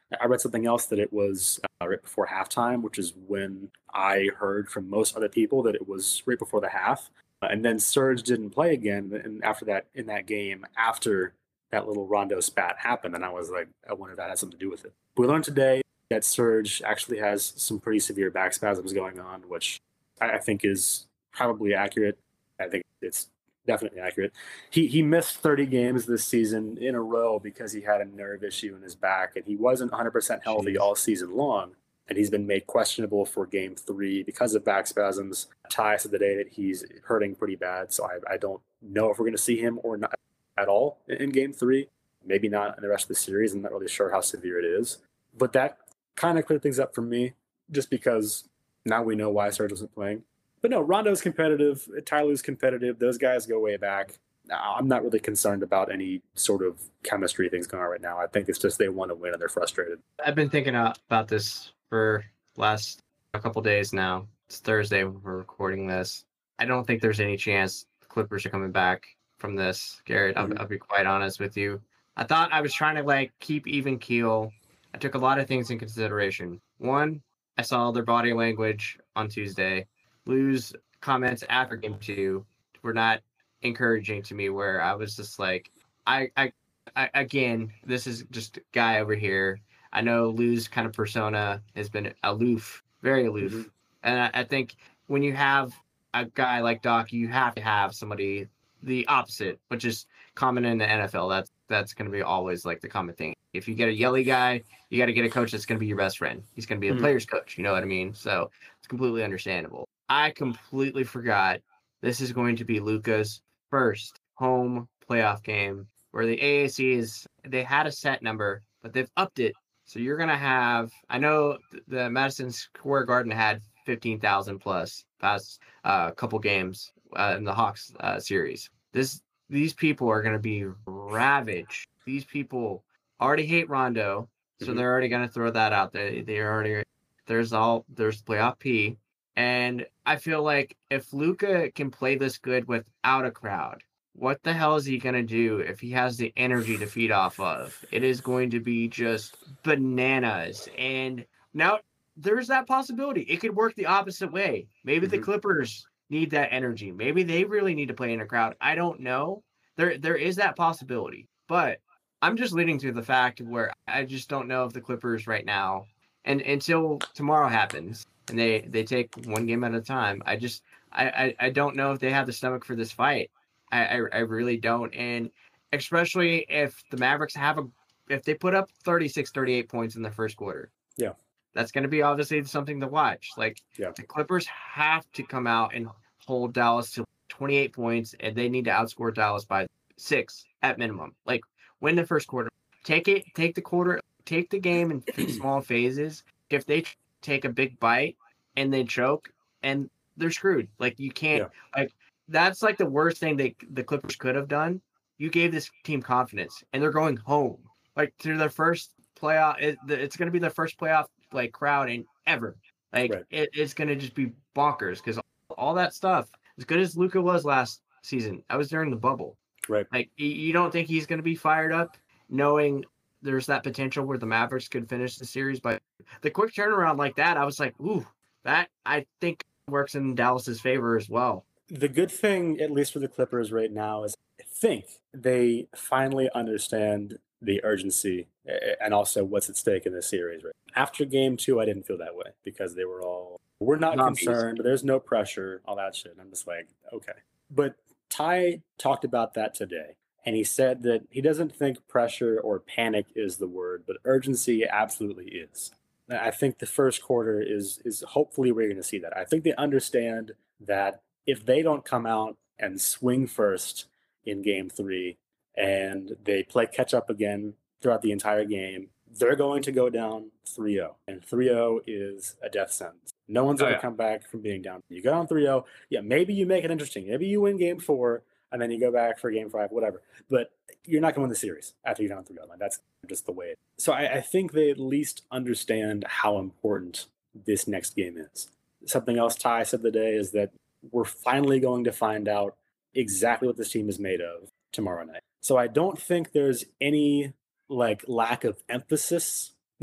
I read something else that it was uh, right before halftime, which is when I heard from most other people that it was right before the half. Uh, and then Serge didn't play again. And after that, in that game, after that little Rondo spat happened, and I was like, I wonder if that had something to do with it. We learned today that Serge actually has some pretty severe back spasms going on, which I, I think is probably accurate. I think it's definitely accurate. He he missed thirty games this season in a row because he had a nerve issue in his back, and he wasn't one hundred percent healthy Jeez. all season long. And he's been made questionable for game three because of back spasms. Ty said today that he's hurting pretty bad, so I, I don't know if we're going to see him or not at all in, in game three. Maybe not in the rest of the series. I'm not really sure how severe it is. But that kind of cleared things up for me, just because now we know why Serge isn't playing. But no, Rondo's competitive. Ty Lue's competitive. Those guys go way back. I'm not really concerned about any sort of chemistry things going on right now. I think it's just they want to win and they're frustrated. I've been thinking about this for last a couple days now. It's Thursday when we're recording this. I don't think there's any chance the Clippers are coming back from this, Garrett. I'll, mm-hmm. I'll be quite honest with you. I thought I was trying to like keep even keel. I took a lot of things in consideration. One, I saw their body language on Tuesday. Lue's comments after game two were not encouraging to me, where I was just like, I, I, I again, this is just a guy over here. I know Lue's kind of persona has been aloof, very aloof. Mm-hmm. And I, I think when you have a guy like Doc, you have to have somebody the opposite, which is common in the N F L. That's that's going to be always like the common thing. If you get a yelly guy, you got to get a coach that's going to be your best friend. He's going to be a mm-hmm. player's coach. You know what I mean? So it's completely understandable. I completely forgot this is going to be Luka's first home playoff game, where the A A C is, they had a set number, but they've upped it. So you're going to have, I know the Madison Square Garden had fifteen thousand plus past a uh, couple games uh, in the Hawks uh, series. This These people are going to be ravaged. These people already hate Rondo, so mm-hmm. they're already going to throw that out there. They already, there's all, there's playoff P. And I feel like if Luka can play this good without a crowd, what the hell is he going to do if he has the energy to feed off of? It is going to be just bananas. And now there's that possibility. It could work the opposite way. Maybe mm-hmm. the Clippers need that energy. Maybe they really need to play in a crowd. I don't know. There, there is that possibility. But I'm just leading to the fact where I just don't know if the Clippers right now, and until tomorrow happens, and they, they take one game at a time, I just I, I, I don't know if they have the stomach for this fight. I, I, I really don't. And especially if the Mavericks have a if they put up thirty-six, thirty-eight points in the first quarter. Yeah. That's going to be obviously something to watch. Like yeah. the Clippers have to come out and hold Dallas to twenty-eight points, and they need to outscore Dallas by six at minimum. Like win the first quarter, take it, take the quarter, take the game in small phases. If they take a big bite and they choke, and they're screwed. Like you can't yeah. like that's like the worst thing they the Clippers could have done. You gave this team confidence, and they're going home like to their first playoff. It, it's going to be the first playoff like crowd in ever. Like right. it, it's going to just be bonkers because all, all that stuff. As good as Luka was last season, I was during the bubble. Right. Like you don't think he's going to be fired up, knowing there's that potential where the Mavericks could finish the series, but the quick turnaround like that, I was like, ooh, that I think works in Dallas's favor as well. The good thing, at least for the Clippers right now, is I think they finally understand the urgency and also what's at stake in this series. Right after game two, I didn't feel that way because they were all, we're not Zombies. concerned, there's no pressure, all that shit. And I'm just like, okay. But Ty talked about that today. And he said that he doesn't think pressure or panic is the word, but urgency absolutely is. I think the first quarter is is hopefully we're going to see that. I think they understand that if they don't come out and swing first in game three and they play catch up again throughout the entire game, they're going to go down three oh. And three oh is a death sentence. No one's oh, going to yeah. come back from being down. You go down three oh. Yeah, maybe you make it interesting. Maybe you win game four. And then you go back for game five, whatever. But you're not going to win the series after you're down three oh. That's just the way it is. So I, I think they at least understand how important this next game is. Something else Ty said today is that we're finally going to find out exactly what this team is made of tomorrow night. So I don't think there's any like lack of emphasis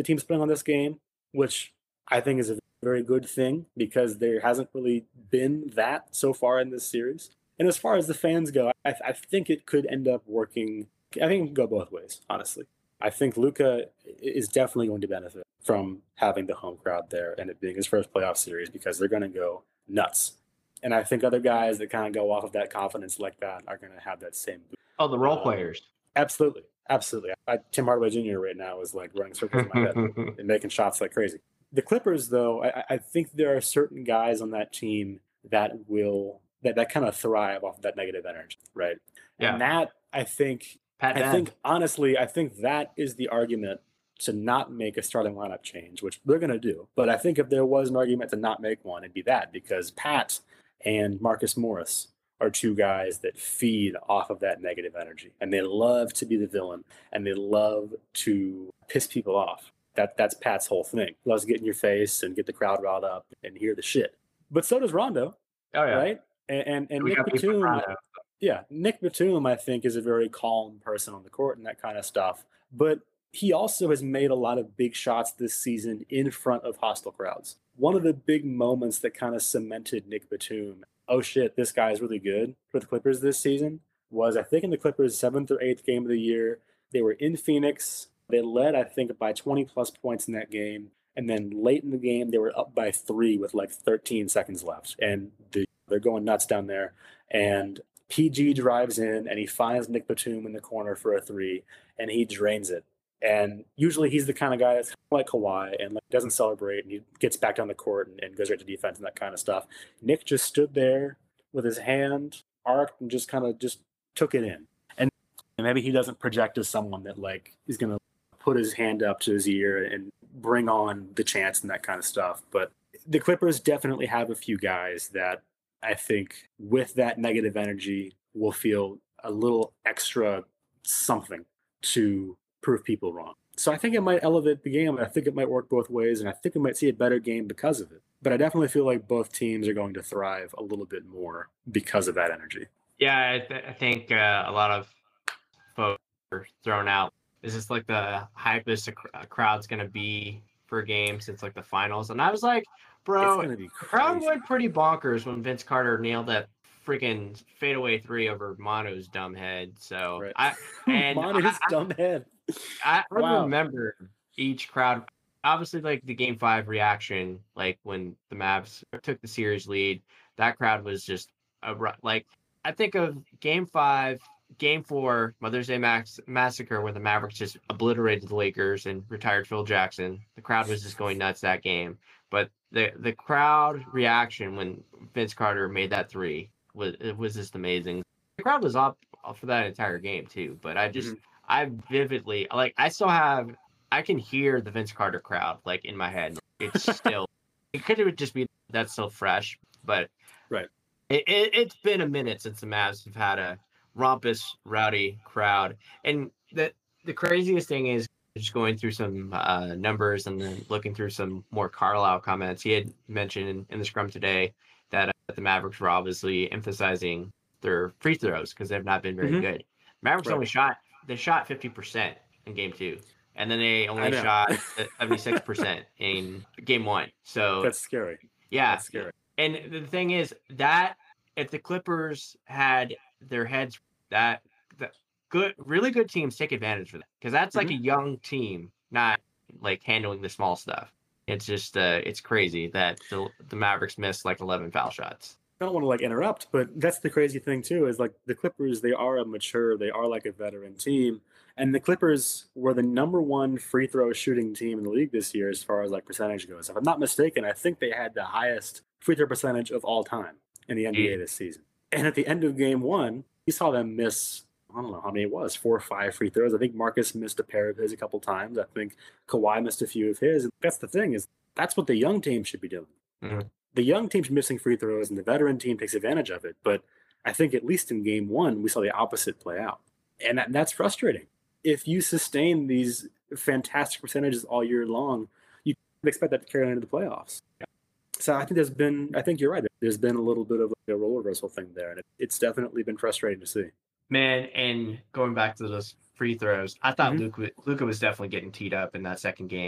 the team's playing on this game, which I think is a very good thing because there hasn't really been that so far in this series. And as far as the fans go, I, I think it could end up working. I think it can go both ways, honestly. I think Luka is definitely going to benefit from having the home crowd there and it being his first playoff series because they're going to go nuts. And I think other guys that kind of go off of that confidence like that are going to have that same boost. Oh, the role um, players. Absolutely. Absolutely. I, Tim Hardaway Junior right now is like running circles in my head and making shots like crazy. The Clippers, though, I, I think there are certain guys on that team that will that, that kind of thrive off of that negative energy, right? Yeah. And that I think Pat I Bev. think honestly, I think that is the argument to not make a starting lineup change, which they're gonna do. But I think if there was an argument to not make one, it'd be that because Pat and Marcus Morris are two guys that feed off of that negative energy. And they love to be the villain and they love to piss people off. That that's Pat's whole thing. He loves to get in your face and get the crowd riled up and hear the shit. But so does Rondo, Oh yeah. right? And and, and We Nick got beef with Batum, Rondo. yeah, Nick Batum, I think, is a very calm person on the court and that kind of stuff. But he also has made a lot of big shots this season in front of hostile crowds. One of the big moments that kind of cemented Nick Batum, oh shit, this guy is really good for the Clippers this season, was I think in the Clippers' seventh or eighth game of the year. They were in Phoenix. They led, I think, by twenty plus points in that game. And then late in the game, they were up by three with like thirteen seconds left. And the, they're going nuts down there. And P G drives in and he finds Nick Batum in the corner for a three and he drains it. And usually he's the kind of guy that's like Kawhi and like doesn't celebrate and he gets back down the court and, and goes right to defense and that kind of stuff. Nick just stood there with his hand arced and just kind of just took it in. And maybe he doesn't project as someone that like is going to put his hand up to his ear and bring on the chance and that kind of stuff. But the Clippers definitely have a few guys that I think with that negative energy will feel a little extra something to prove people wrong. So I think it might elevate the game. I think it might work both ways, and I think we might see a better game because of it. But I definitely feel like both teams are going to thrive a little bit more because of that energy. Yeah, I, th- I think uh, a lot of folks are thrown out. Is this like the hypest a, cr- a crowd's going to be for a game since like the finals? And I was like, bro, It's gonna be the crowd crazy. went pretty bonkers when Vince Carter nailed that freaking fadeaway three over Manu's dumb head. So Right. I and Manu's I, dumb head. I, I Wow. remember each crowd. Obviously, like the game five reaction, like when the Mavs took the series lead, that crowd was just a ru- like I think of game five, game four, Mother's Day Max massacre, where the Mavericks just obliterated the Lakers and retired Phil Jackson. The crowd was just going nuts that game. But the the crowd reaction when Vince Carter made that three was it was just amazing. The crowd was up for that entire game too. But I just I vividly like I still have I can hear the Vince Carter crowd like in my head. It's still it could just be that's still fresh, but Right. It, it it's been a minute since the Mavs have had a rompous, rowdy crowd. And the the craziest thing is just going through some uh, numbers and then looking through some more Carlisle comments. He had mentioned in, in the scrum today that uh, the Mavericks were obviously emphasizing their free throws because they've not been very Mhm. good. Mavericks Right. only shot they shot fifty percent in game two. And then they I only know. shot seventy-six percent in game one. So That's scary. yeah, That's scary. and the thing is that if the Clippers had their heads that that good really good teams take advantage of that because that's like a young team not like handling the small stuff. It's just uh it's crazy that the, the Mavericks missed like eleven foul shots. I don't want to like interrupt, but that's the crazy thing too, is like the Clippers, they are a mature, they are like a veteran team. And the Clippers were the number one free throw shooting team in the league this year as far as like percentage goes. If I'm not mistaken, I think they had the highest free throw percentage of all time in the N B A this season. And at the end of game one, you saw them miss, I don't know how many it was, four or five free throws. I think Marcus missed a pair of his a couple times. I think Kawhi missed a few of his. And that's the thing, is that's what the young team should be doing. Mhm. The young team's missing free throws and the veteran team takes advantage of it. But I think at least in game one, we saw the opposite play out. And that, that's frustrating. If you sustain these fantastic percentages all year long, you can expect that to carry into the playoffs. So I think there's been, I think you're right. There's been a little bit of like a role reversal thing there. And it, it's definitely been frustrating to see. Man, and going back to those free throws, I thought Mhm. Luka Luka was definitely getting teed up in that second game.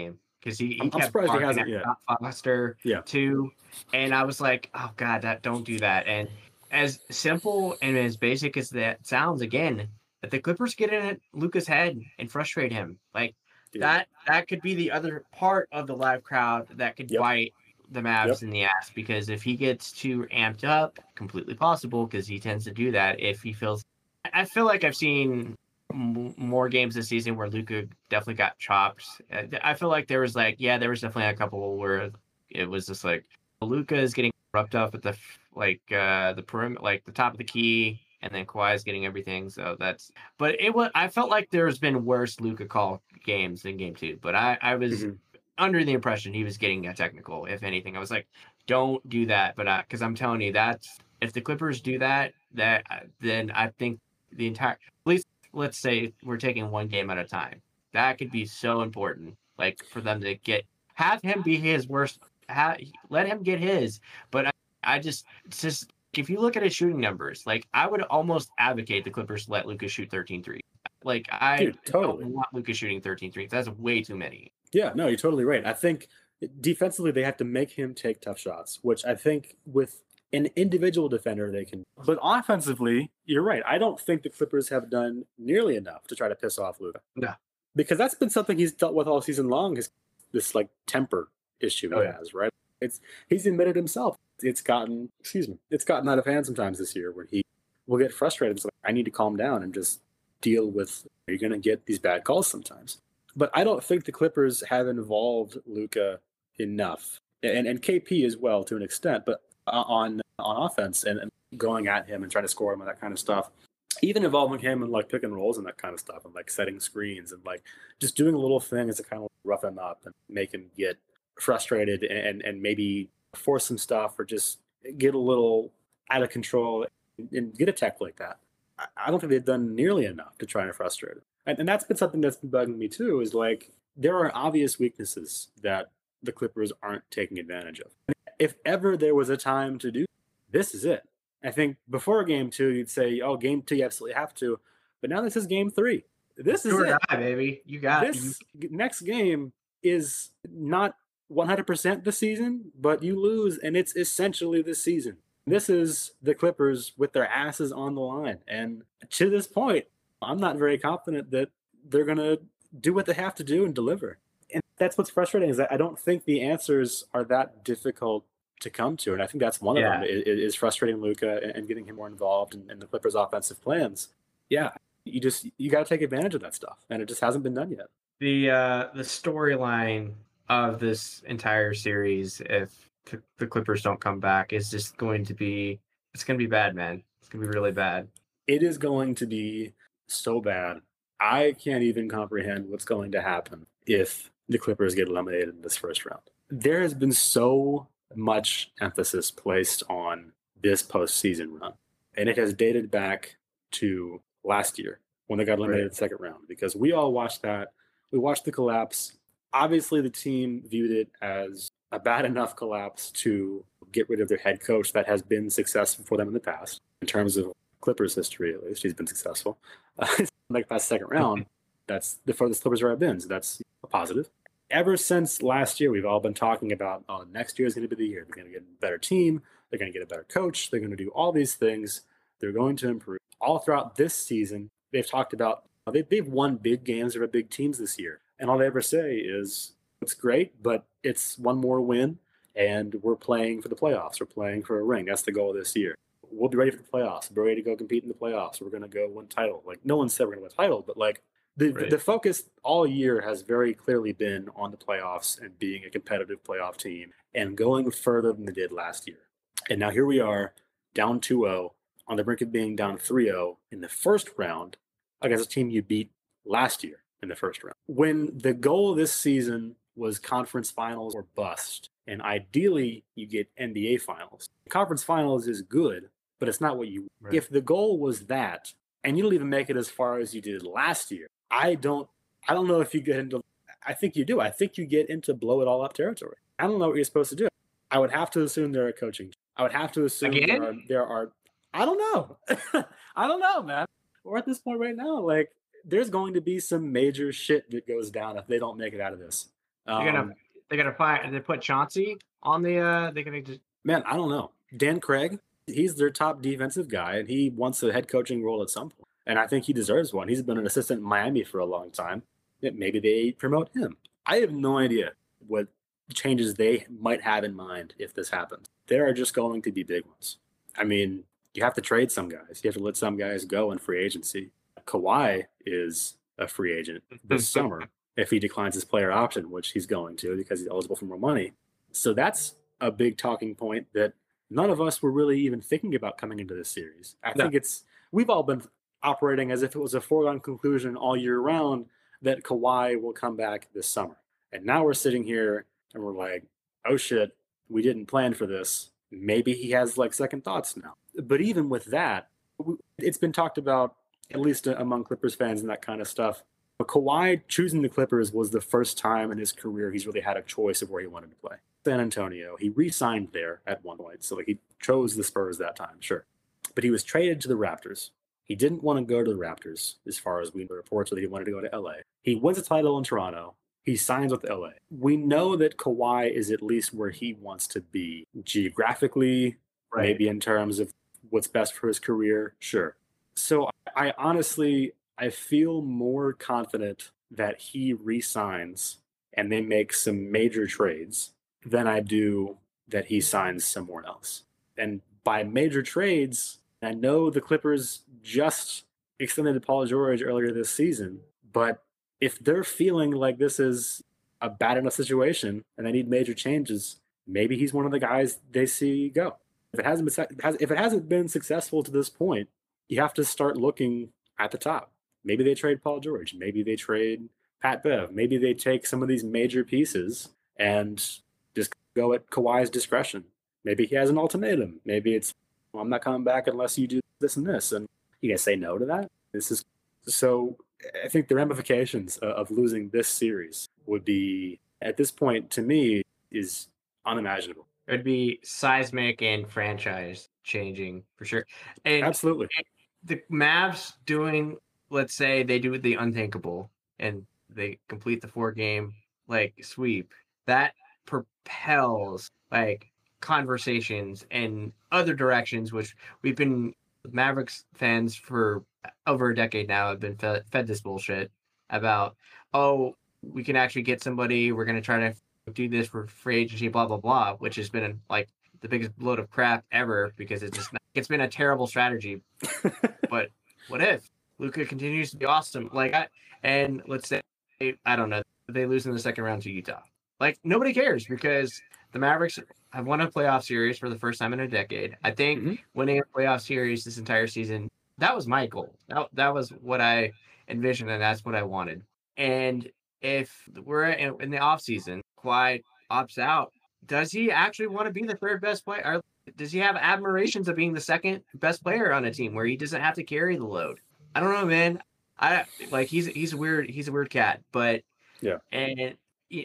because he, he I'm, I'm kept surprised he barking hasn't at yet. Scott Foster Yeah. too, and I was like, oh god, that don't do that. And as simple and as basic as that sounds, again, if the Clippers get in Luka's head and frustrate him, like Dude. that, that could be the other part of the live crowd that could Yep. bite the Mavs Yep. in the ass, because if he gets too amped up, completely possible, because he tends to do that. If he feels, I feel like I've seen m- more games this season where Luka definitely got chopped. I feel like there was like, yeah, there was definitely a couple where it was just like Luka is getting roughed up at the like uh the perimeter, like the top of the key, and then Kawhi is getting everything. So that's, but it was, I felt like there's been worse Luka call games than game two, but I I was Mhm. under the impression he was getting a technical. If anything, I was like, don't do that. But because I'm telling you, that's, if the Clippers do that, that then I think the entire, at least let's say we're taking one game at a time, that could be so important, like for them to get, have him be his worst, have, let him get his. But I, I just, it's just, if you look at his shooting numbers, like I would almost advocate the Clippers let Luka shoot thirteen threes. Like I Dude, totally. don't want Luka shooting thirteen threes. That's way too many. Yeah, no, you're totally right. I think defensively they have to make him take tough shots, which I think with an individual defender they can. But offensively, you're right. I don't think the Clippers have done nearly enough to try to piss off Luka. No. Because that's been something he's dealt with all season long, is this like temper issue he Oh, yeah. has, right? It's he's admitted himself. It's gotten, excuse me, it's gotten out of hand sometimes this year where he will get frustrated. It's like, I need to calm down and just deal with, you're going to get these bad calls sometimes. But I don't think the Clippers have involved Luka enough, and and K P as well to an extent, but on on offense and, and going at him and trying to score him and that kind of stuff. Even involving him in like pick and rolls and that kind of stuff, and like setting screens and like just doing little things to kind of rough him up and make him get frustrated and and maybe force some stuff or just get a little out of control and get a tech like that. I, I don't think they've done nearly enough to try and frustrate him. And, and that's been something that's been bugging me too, is like there are obvious weaknesses that the Clippers aren't taking advantage of. If ever there was a time to do, this is it. I think before game two, you'd say, oh, game two, you absolutely have to. But now this is game three. This is Sure it. die, baby. You got This next game is not one hundred percent the season, but you lose, and it's essentially the season. This is the Clippers with their asses on the line. And to this point, I'm not very confident that they're going to do what they have to do and deliver. And that's what's frustrating, is that I don't think the answers are that difficult to come to. And I think that's one of Yeah. them, is, is frustrating Luka and, and getting him more involved in, in the Clippers' offensive plans. Yeah, you just, you got to take advantage of that stuff. And it just hasn't been done yet. the uh the storyline of this entire series, if t- the Clippers don't come back, is just going to be, it's going to be bad, man. It's going to be really bad. It is going to be so bad. I can't even comprehend what's going to happen if the Clippers get eliminated in this first round. There has been so much emphasis placed on this postseason run, and it has dated back to last year when they got eliminated Right. in the second round, because we all watched that. We watched the collapse. Obviously, the team viewed it as a bad enough collapse to get rid of their head coach that has been successful for them in the past. In terms of Clippers history, at least, he's been successful. Uh, like past second round, that's the furthest Clippers ever been, so that's a positive. Ever since last year, we've all been talking about, oh, next year is going to be the year. They're going to get a better team. They're going to get a better coach. They're going to do all these things. They're going to improve. All throughout this season, they've talked about, they, they've won big games over big teams this year. And all they ever say is, it's great, but it's one more win, and we're playing for the playoffs. We're playing for a ring. That's the goal this year. We'll be ready for the playoffs. We're ready to go compete in the playoffs. We're going to go win title. Like, no one said we're going to win a title, but like, The, Right. the focus all year has very clearly been on the playoffs and being a competitive playoff team and going further than they did last year. And now here we are, down two oh, on the brink of being down three oh in the first round against a team you beat last year in the first round. When the goal this season was conference finals or bust, and ideally you get N B A finals. Conference finals is good, but it's not what you... Right. If the goal was that, and you don't even make it as far as you did last year, I don't I don't know if you get into I think you do. I think you get into blow it all up territory. I don't know what you're supposed to do. I would have to assume they're a coaching. I would have to assume Again? there are, there are I don't know. I don't know, man. We're at this point right now, like there's going to be some major shit that goes down if they don't make it out of this. Um, They're gonna they're gonna find they put Chauncey on the uh they're gonna just man, I don't know. Dan Craig, he's their top defensive guy, and he wants a head coaching role at some point. And I think he deserves one. He's been an assistant in Miami for a long time. Maybe they promote him. I have no idea what changes they might have in mind if this happens. There are just going to be big ones. I mean, you have to trade some guys. You have to let some guys go in free agency. Kawhi is a free agent this summer if he declines his player option, which he's going to because he's eligible for more money. So that's a big talking point that none of us were really even thinking about coming into this series. I no. think it's we've all been operating as if it was a foregone conclusion all year round that Kawhi will come back this summer. And now we're sitting here and we're like, oh shit, we didn't plan for this. Maybe he has like second thoughts now. But even with that, it's been talked about, at least among Clippers fans and that kind of stuff. But Kawhi choosing the Clippers was the first time in his career he's really had a choice of where he wanted to play. San Antonio, he re-signed there at one point. So like he chose the Spurs that time, sure. But he was traded to the Raptors. He didn't want to go to the Raptors, as far as we reports that he wanted to go to L A. He wins a title in Toronto. He signs with L A. We know that Kawhi is at least where he wants to be geographically, right. Maybe in terms of what's best for his career, sure. So I honestly, I feel more confident that he re-signs and they make some major trades than I do that he signs somewhere else. And by major trades, I know the Clippers just extended Paul George earlier this season, but if they're feeling like this is a bad enough situation and they need major changes, maybe he's one of the guys they see go. If it hasn't been, if it hasn't been successful to this point, you have to start looking at the top. Maybe they trade Paul George. Maybe they trade Pat Bev. Maybe they take some of these major pieces and just go at Kawhi's discretion. Maybe he has an ultimatum. Maybe it's, well, I'm not coming back unless you do this and this. And you guys say no to that? This is so. I think the ramifications of losing this series would be, at this point, to me, is unimaginable. It would be seismic and franchise changing for sure. And absolutely. The Mavs doing, let's say they do the unthinkable and they complete the four game like sweep, that propels like conversations in other directions, which we've been Mavericks fans for over a decade now have been fed, fed this bullshit about, oh, we can actually get somebody, we're going to try to do this for free agency, blah, blah, blah, which has been like the biggest load of crap ever because it's just, it's been a terrible strategy. But what if Luka continues to be awesome? Like, I, and let's say, I don't know, they lose in the second round to Utah. Like, nobody cares because the Mavericks have won a playoff series for the first time in a decade. I think mm-hmm. winning a playoff series this entire season, that was my goal. That, that was what I envisioned, and that's what I wanted. And if we're in, in the offseason, Kawhi opts out, does he actually want to be the third best player? Or does he have admirations of being the second best player on a team where he doesn't have to carry the load? I don't know, man. I like he's he's a weird he's a weird cat, but yeah. And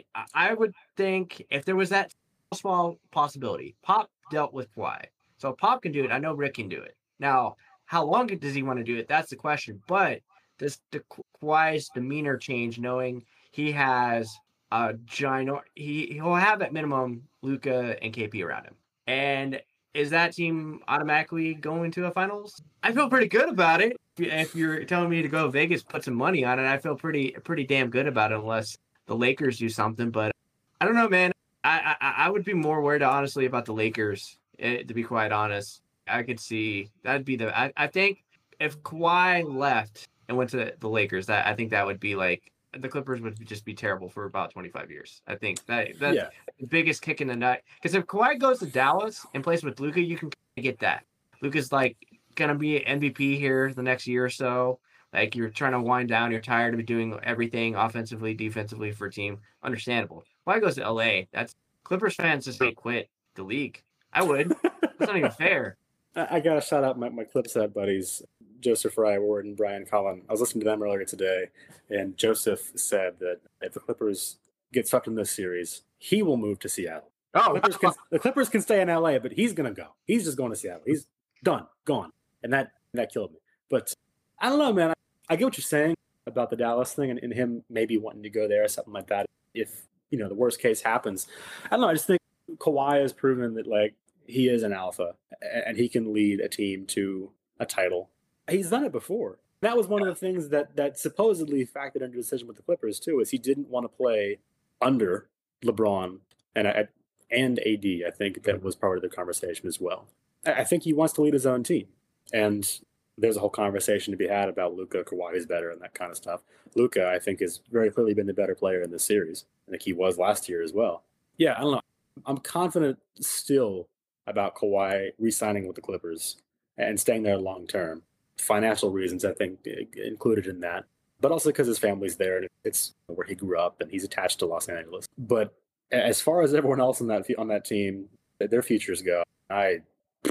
I would think if there was that small possibility, Pop dealt with Kawhi, so Pop can do it. I know Rick can do it. Now, how long does he want to do it? That's the question. But does the Kawhi's demeanor change, knowing he has a giant? He he'll have at minimum Luka and K P around him, and is that team automatically going to a finals? I feel pretty good about it. If you're telling me to go Vegas, put some money on it, I feel pretty pretty damn good about it. Unless the Lakers do something, but I don't know, man. I I, I would be more worried honestly about the Lakers. To be quite honest, I could see that'd be the. I, I think if Kawhi left and went to the Lakers, that I think that would be like the Clippers would just be terrible for about twenty-five years. I think that that's yeah. the biggest kick in the nut. Because if Kawhi goes to Dallas and plays with Luka, you can get that. Luka's like gonna be an M V P here the next year or so. Like you're trying to wind down, you're tired of doing everything offensively, defensively for a team. Understandable. Kawhi goes to L A. That's Clippers fans just may quit the league. I would. That's not even fair. I gotta shout out my, my Clipset buddies, Joseph Ryward and Brian Collin. I was listening to them earlier today, and Joseph said that if the Clippers get swept in this series, he will move to Seattle. Oh, the Clippers, can, the Clippers can stay in L A, but he's gonna go. He's just going to Seattle. He's done, gone, and that that killed me. But I don't know, man. I, I get what you're saying about the Dallas thing and, and him maybe wanting to go there or something like that. If you know, the worst case happens. I don't know. I just think Kawhi has proven that like he is an alpha and he can lead a team to a title. He's done it before. That was one of the things that that supposedly factored into the decision with the Clippers too, is he didn't want to play under LeBron and and A D. I think that was part of the conversation as well. I think he wants to lead his own team, and there's a whole conversation to be had about Luka, Kawhi is better, and that kind of stuff. Luka, I think, has very clearly been the better player in this series. I think he was last year as well. Yeah, I don't know. I'm confident still about Kawhi re-signing with the Clippers and staying there long term. Financial reasons, I think, included in that, but also because his family's there and it's where he grew up and he's attached to Los Angeles. But as far as everyone else on that on that team, their futures go, I,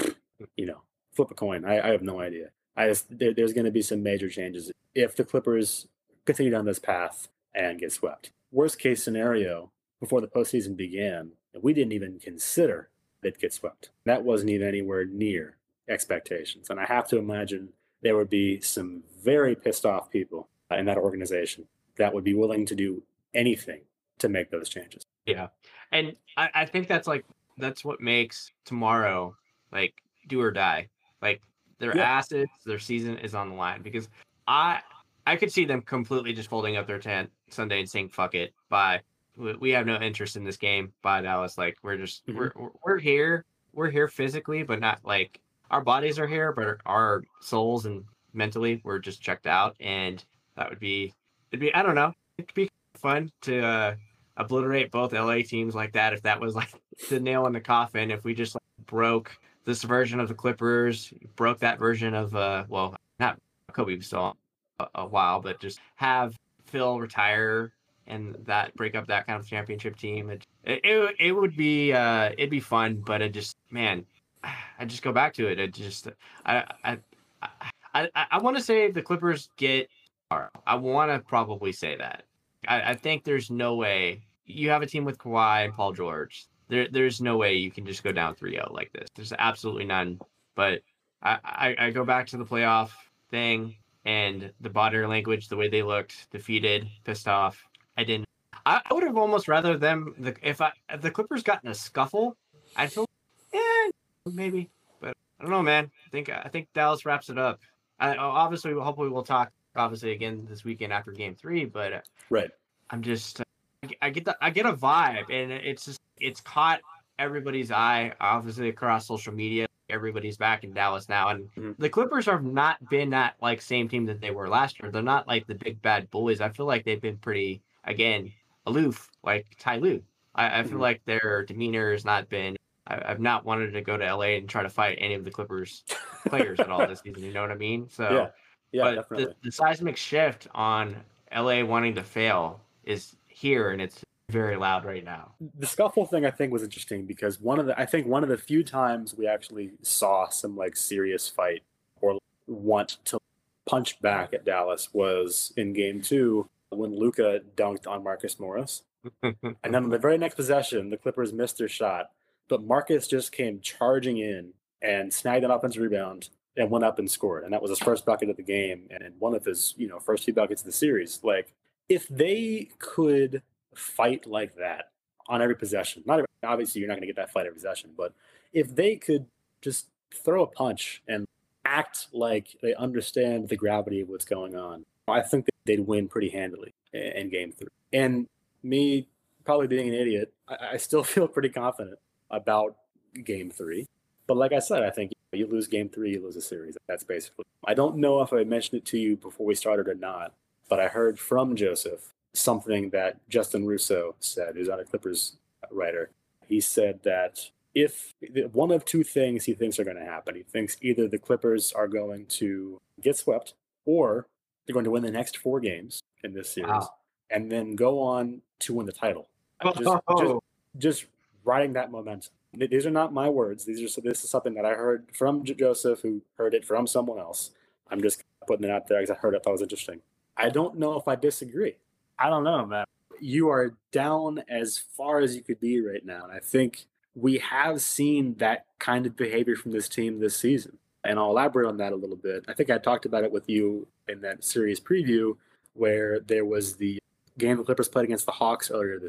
you know, flip a coin. I, I have no idea. I just there, there's going to be some major changes if the Clippers continue down this path and get swept. Worst case scenario, before the postseason began, we didn't even consider they'd get swept. That wasn't even anywhere near expectations, and I have to imagine there would be some very pissed off people in that organization that would be willing to do anything to make those changes. Yeah. And I, I think that's like, that's what makes tomorrow like do or die. Like their yeah. assets, their season is on the line, because I, I could see them completely just folding up their tent Sunday and saying, fuck it. Bye. We have no interest in this game. Bye, Dallas. Like we're just, mm-hmm. we're, we're here. We're here physically, but not like, our bodies are here, but our souls and mentally we're just checked out. And that would be, it'd be, I don't know, it'd be fun to uh, obliterate both L A teams like that. If that was like the nail in the coffin, if we just like, broke this version of the Clippers, broke that version of, uh, well, not Kobe was still a, a while, but just have Phil retire and that break up that kind of championship team. It, it, it, it would be, uh, it'd be fun, but it just, man, I just go back to it. It just, I, I, I, I, I want to say the Clippers get. I want to probably say that. I, I think there's no way you have a team with Kawhi and Paul George. There, there's no way you can just go down three oh like this. There's absolutely none. But I, I, I go back to the playoff thing and the body language, the way they looked, defeated, pissed off. I didn't. I, I would have almost rather them. The, if I if the Clippers got in a scuffle, I'd feel. Eh, maybe, but I don't know, man. I think I think Dallas wraps it up. I, obviously, hopefully, we'll talk obviously again this weekend after Game Three. But right, I'm just I, I get the I get a vibe, and it's just it's caught everybody's eye. Obviously, across social media, everybody's back in Dallas now, and mm-hmm. the Clippers have not been that like same team that they were last year. They're not like the big bad bullies. I feel like they've been pretty again aloof, like Ty Lue. I, I feel mm-hmm. like their demeanor has not been. I've not wanted to go to L A and try to fight any of the Clippers players at all this season. You know what I mean? So, yeah, yeah, but definitely. The, the seismic shift on L A wanting to fail is here, and it's very loud right now. The scuffle thing, I think, was interesting because one of the, I think one of the few times we actually saw some like serious fight or want to punch back at Dallas was in Game Two when Luka dunked on Marcus Morris, and then on the very next possession, the Clippers missed their shot. But Marcus just came charging in and snagged an offensive rebound and went up and scored. And that was his first bucket of the game and one of his, you know, first two buckets of the series. Like, if they could fight like that on every possession, not every, obviously you're not going to get that fight every possession, but if they could just throw a punch and act like they understand the gravity of what's going on, I think that they'd win pretty handily in Game Three. And me probably being an idiot, I, I still feel pretty confident about Game Three. But like I said, I think you lose Game Three, you lose a series. That's basically. I don't know if I mentioned it to you before we started or not, but I heard from Joseph something that Justin Russo said, who's not a Clippers writer. He said that if one of two things he thinks are going to happen, he thinks either the Clippers are going to get swept or they're going to win the next four games in this series wow. and then go on to win the title. Just, oh. just, just riding that momentum. These are not my words. These are this is something that I heard from J- Joseph, who heard it from someone else. I'm just putting it out there because I heard it. I thought it was interesting. I don't know if I disagree. I don't know, man. You are down as far as you could be right now, and I think we have seen that kind of behavior from this team this season. And I'll elaborate on that a little bit. I think I talked about it with you in that series preview where there was the game the Clippers played against the Hawks earlier this year.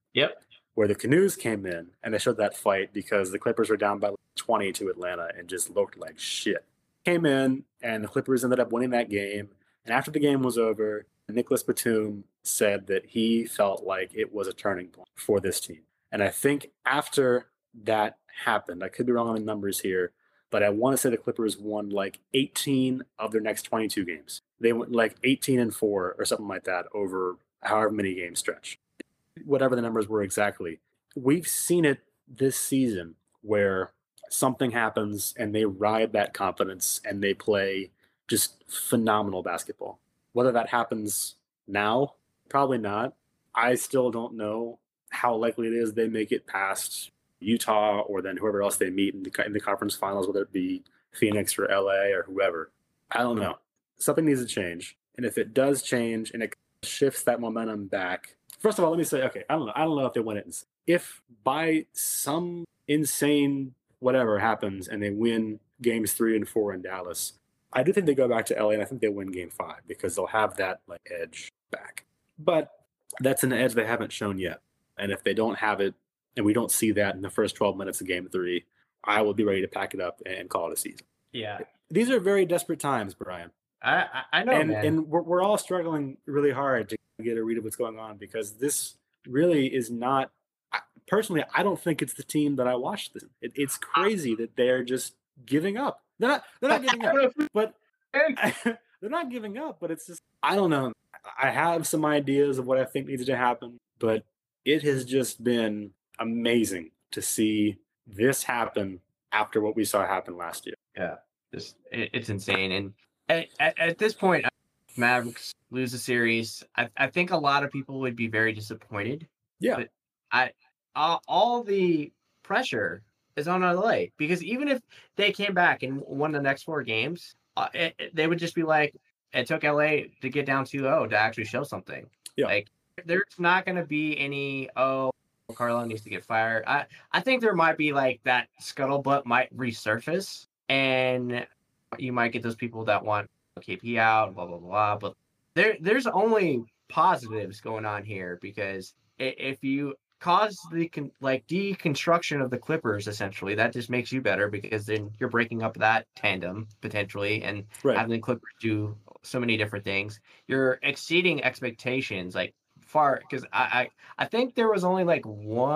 Yep. where the Canoes came in and they showed that fight because the Clippers were down by like twenty to Atlanta and just looked like shit. Came in and the Clippers ended up winning that game. And after the game was over, Nicholas Batum said that he felt like it was a turning point for this team. And I think after that happened, I could be wrong on the numbers here, but I want to say the Clippers won like eighteen of their next twenty-two games. They went like eighteen and four or something like that over however many game stretch. Whatever the numbers were exactly. We've seen it this season where something happens and they ride that confidence and they play just phenomenal basketball. Whether that happens now, probably not. I still don't know how likely it is they make it past Utah or then whoever else they meet in the, in the conference finals, whether it be Phoenix or L A or whoever. I don't know. Something needs to change. And if it does change and it shifts that momentum back, first of all, let me say, okay, I don't know. I don't know if they win it. If by some insane whatever happens and they win games three and four in Dallas, I do think they go back to L A and I think they win game five because they'll have that like edge back. But that's an edge they haven't shown yet. And if they don't have it and we don't see that in the first twelve minutes of game three, I will be ready to pack it up and call it a season. Yeah. These are very desperate times, Brian. I I, I know, and, man. And we're, we're all struggling really hard to get a read of what's going on because this really is not, personally, I don't think it's the team that I watched this. It, it's crazy that they're just giving up. They're not, they're not giving up, but they're not giving up, but it's just, I don't know. I have some ideas of what I think needs to happen, but it has just been amazing to see this happen after what we saw happen last year. Yeah, just it, it's insane. And at, at, at this point, Mavericks lose the series. I, I think a lot of people would be very disappointed. Yeah. But I all, all the pressure is on L A because even if they came back and won the next four games, uh, it, it, they would just be like, it took L A to get down two oh to actually show something. Yeah. Like there's not going to be any, oh, Carlo needs to get fired. I, I think there might be like that scuttlebutt might resurface and you might get those people that want K P out, blah, blah, blah. But there, there's only positives going on here because if you cause the con- like deconstruction of the Clippers, essentially, that just makes you better because then you're breaking up that tandem potentially and Right. having the Clippers do so many different things. You're exceeding expectations like far because I, I I think there was only like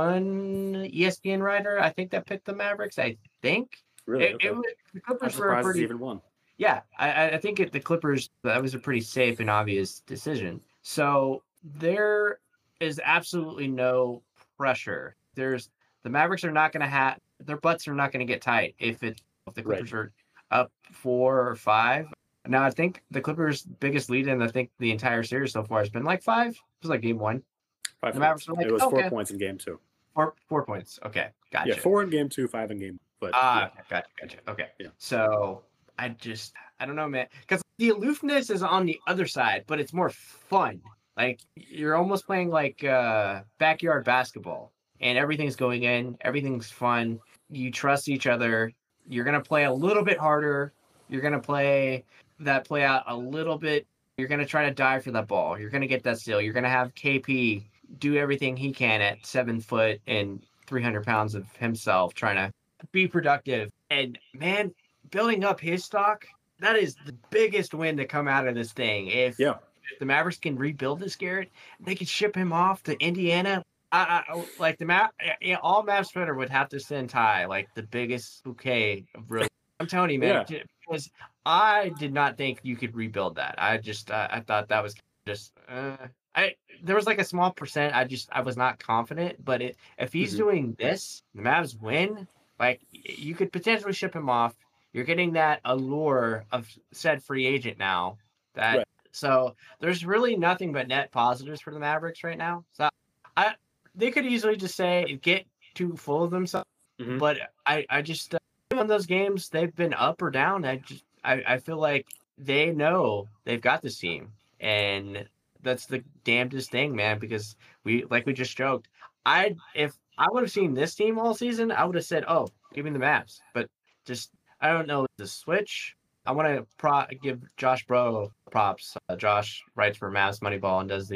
one E S P N writer I think that picked the Mavericks. I think Really? it, Okay. it was the I'm Clippers were surprised pretty it's even one. yeah, I, I think it, the Clippers, that was a pretty safe and obvious decision. So there is absolutely no pressure. There's the Mavericks are not going to have their butts are not going to get tight if it if the Clippers Right. are up four or five. Now I think the Clippers' biggest lead in I think the entire series so far has been like five. It was like game one, Five The points. Mavericks were like, it was four okay. points in game two. four four points. Okay, gotcha. Yeah, four in game two, five in game. But Ah, yeah. okay, gotcha, gotcha. Okay. Yeah. So I just, I don't know, man. Because the aloofness is on the other side, but it's more fun. Like, you're almost playing like uh, backyard basketball, and everything's going in, everything's fun. You trust each other. You're going to play a little bit harder. You're going to play that play out a little bit. You're going to try to dive for that ball. You're going to get that steal. You're going to have K P do everything he can at seven foot and three hundred pounds of himself trying to be productive. And man, building up his stock, that is the biggest win to come out of this thing. If, Yeah. if the Mavericks can rebuild this, Garrett, they could ship him off to Indiana. I, I like the map. You know, all Mavs Twitter would have to send Ty like the biggest bouquet of really. I'm telling you, man, Yeah. because I did not think you could rebuild that. I just uh, I thought that was just uh, I there was like a small percent. I just I was not confident. But it, if he's Mhm. doing this, the Mavs win. Like you could potentially ship him off. You're getting that allure of said free agent now. That Right. so there's really nothing but net positives for the Mavericks right now. So I they could easily just say get too full of themselves. Mhm. But I I just uh, on those games they've been up or down. I just I, I feel like they know they've got this team, and that's the damnedest thing, man. Because we like we just joked. I if I would have seen this team all season, I would have said, "Oh, give me the Mavs." But just I don't know the switch. I want to pro- give Josh Bro props. Uh, Josh writes for Mavs Moneyball and does the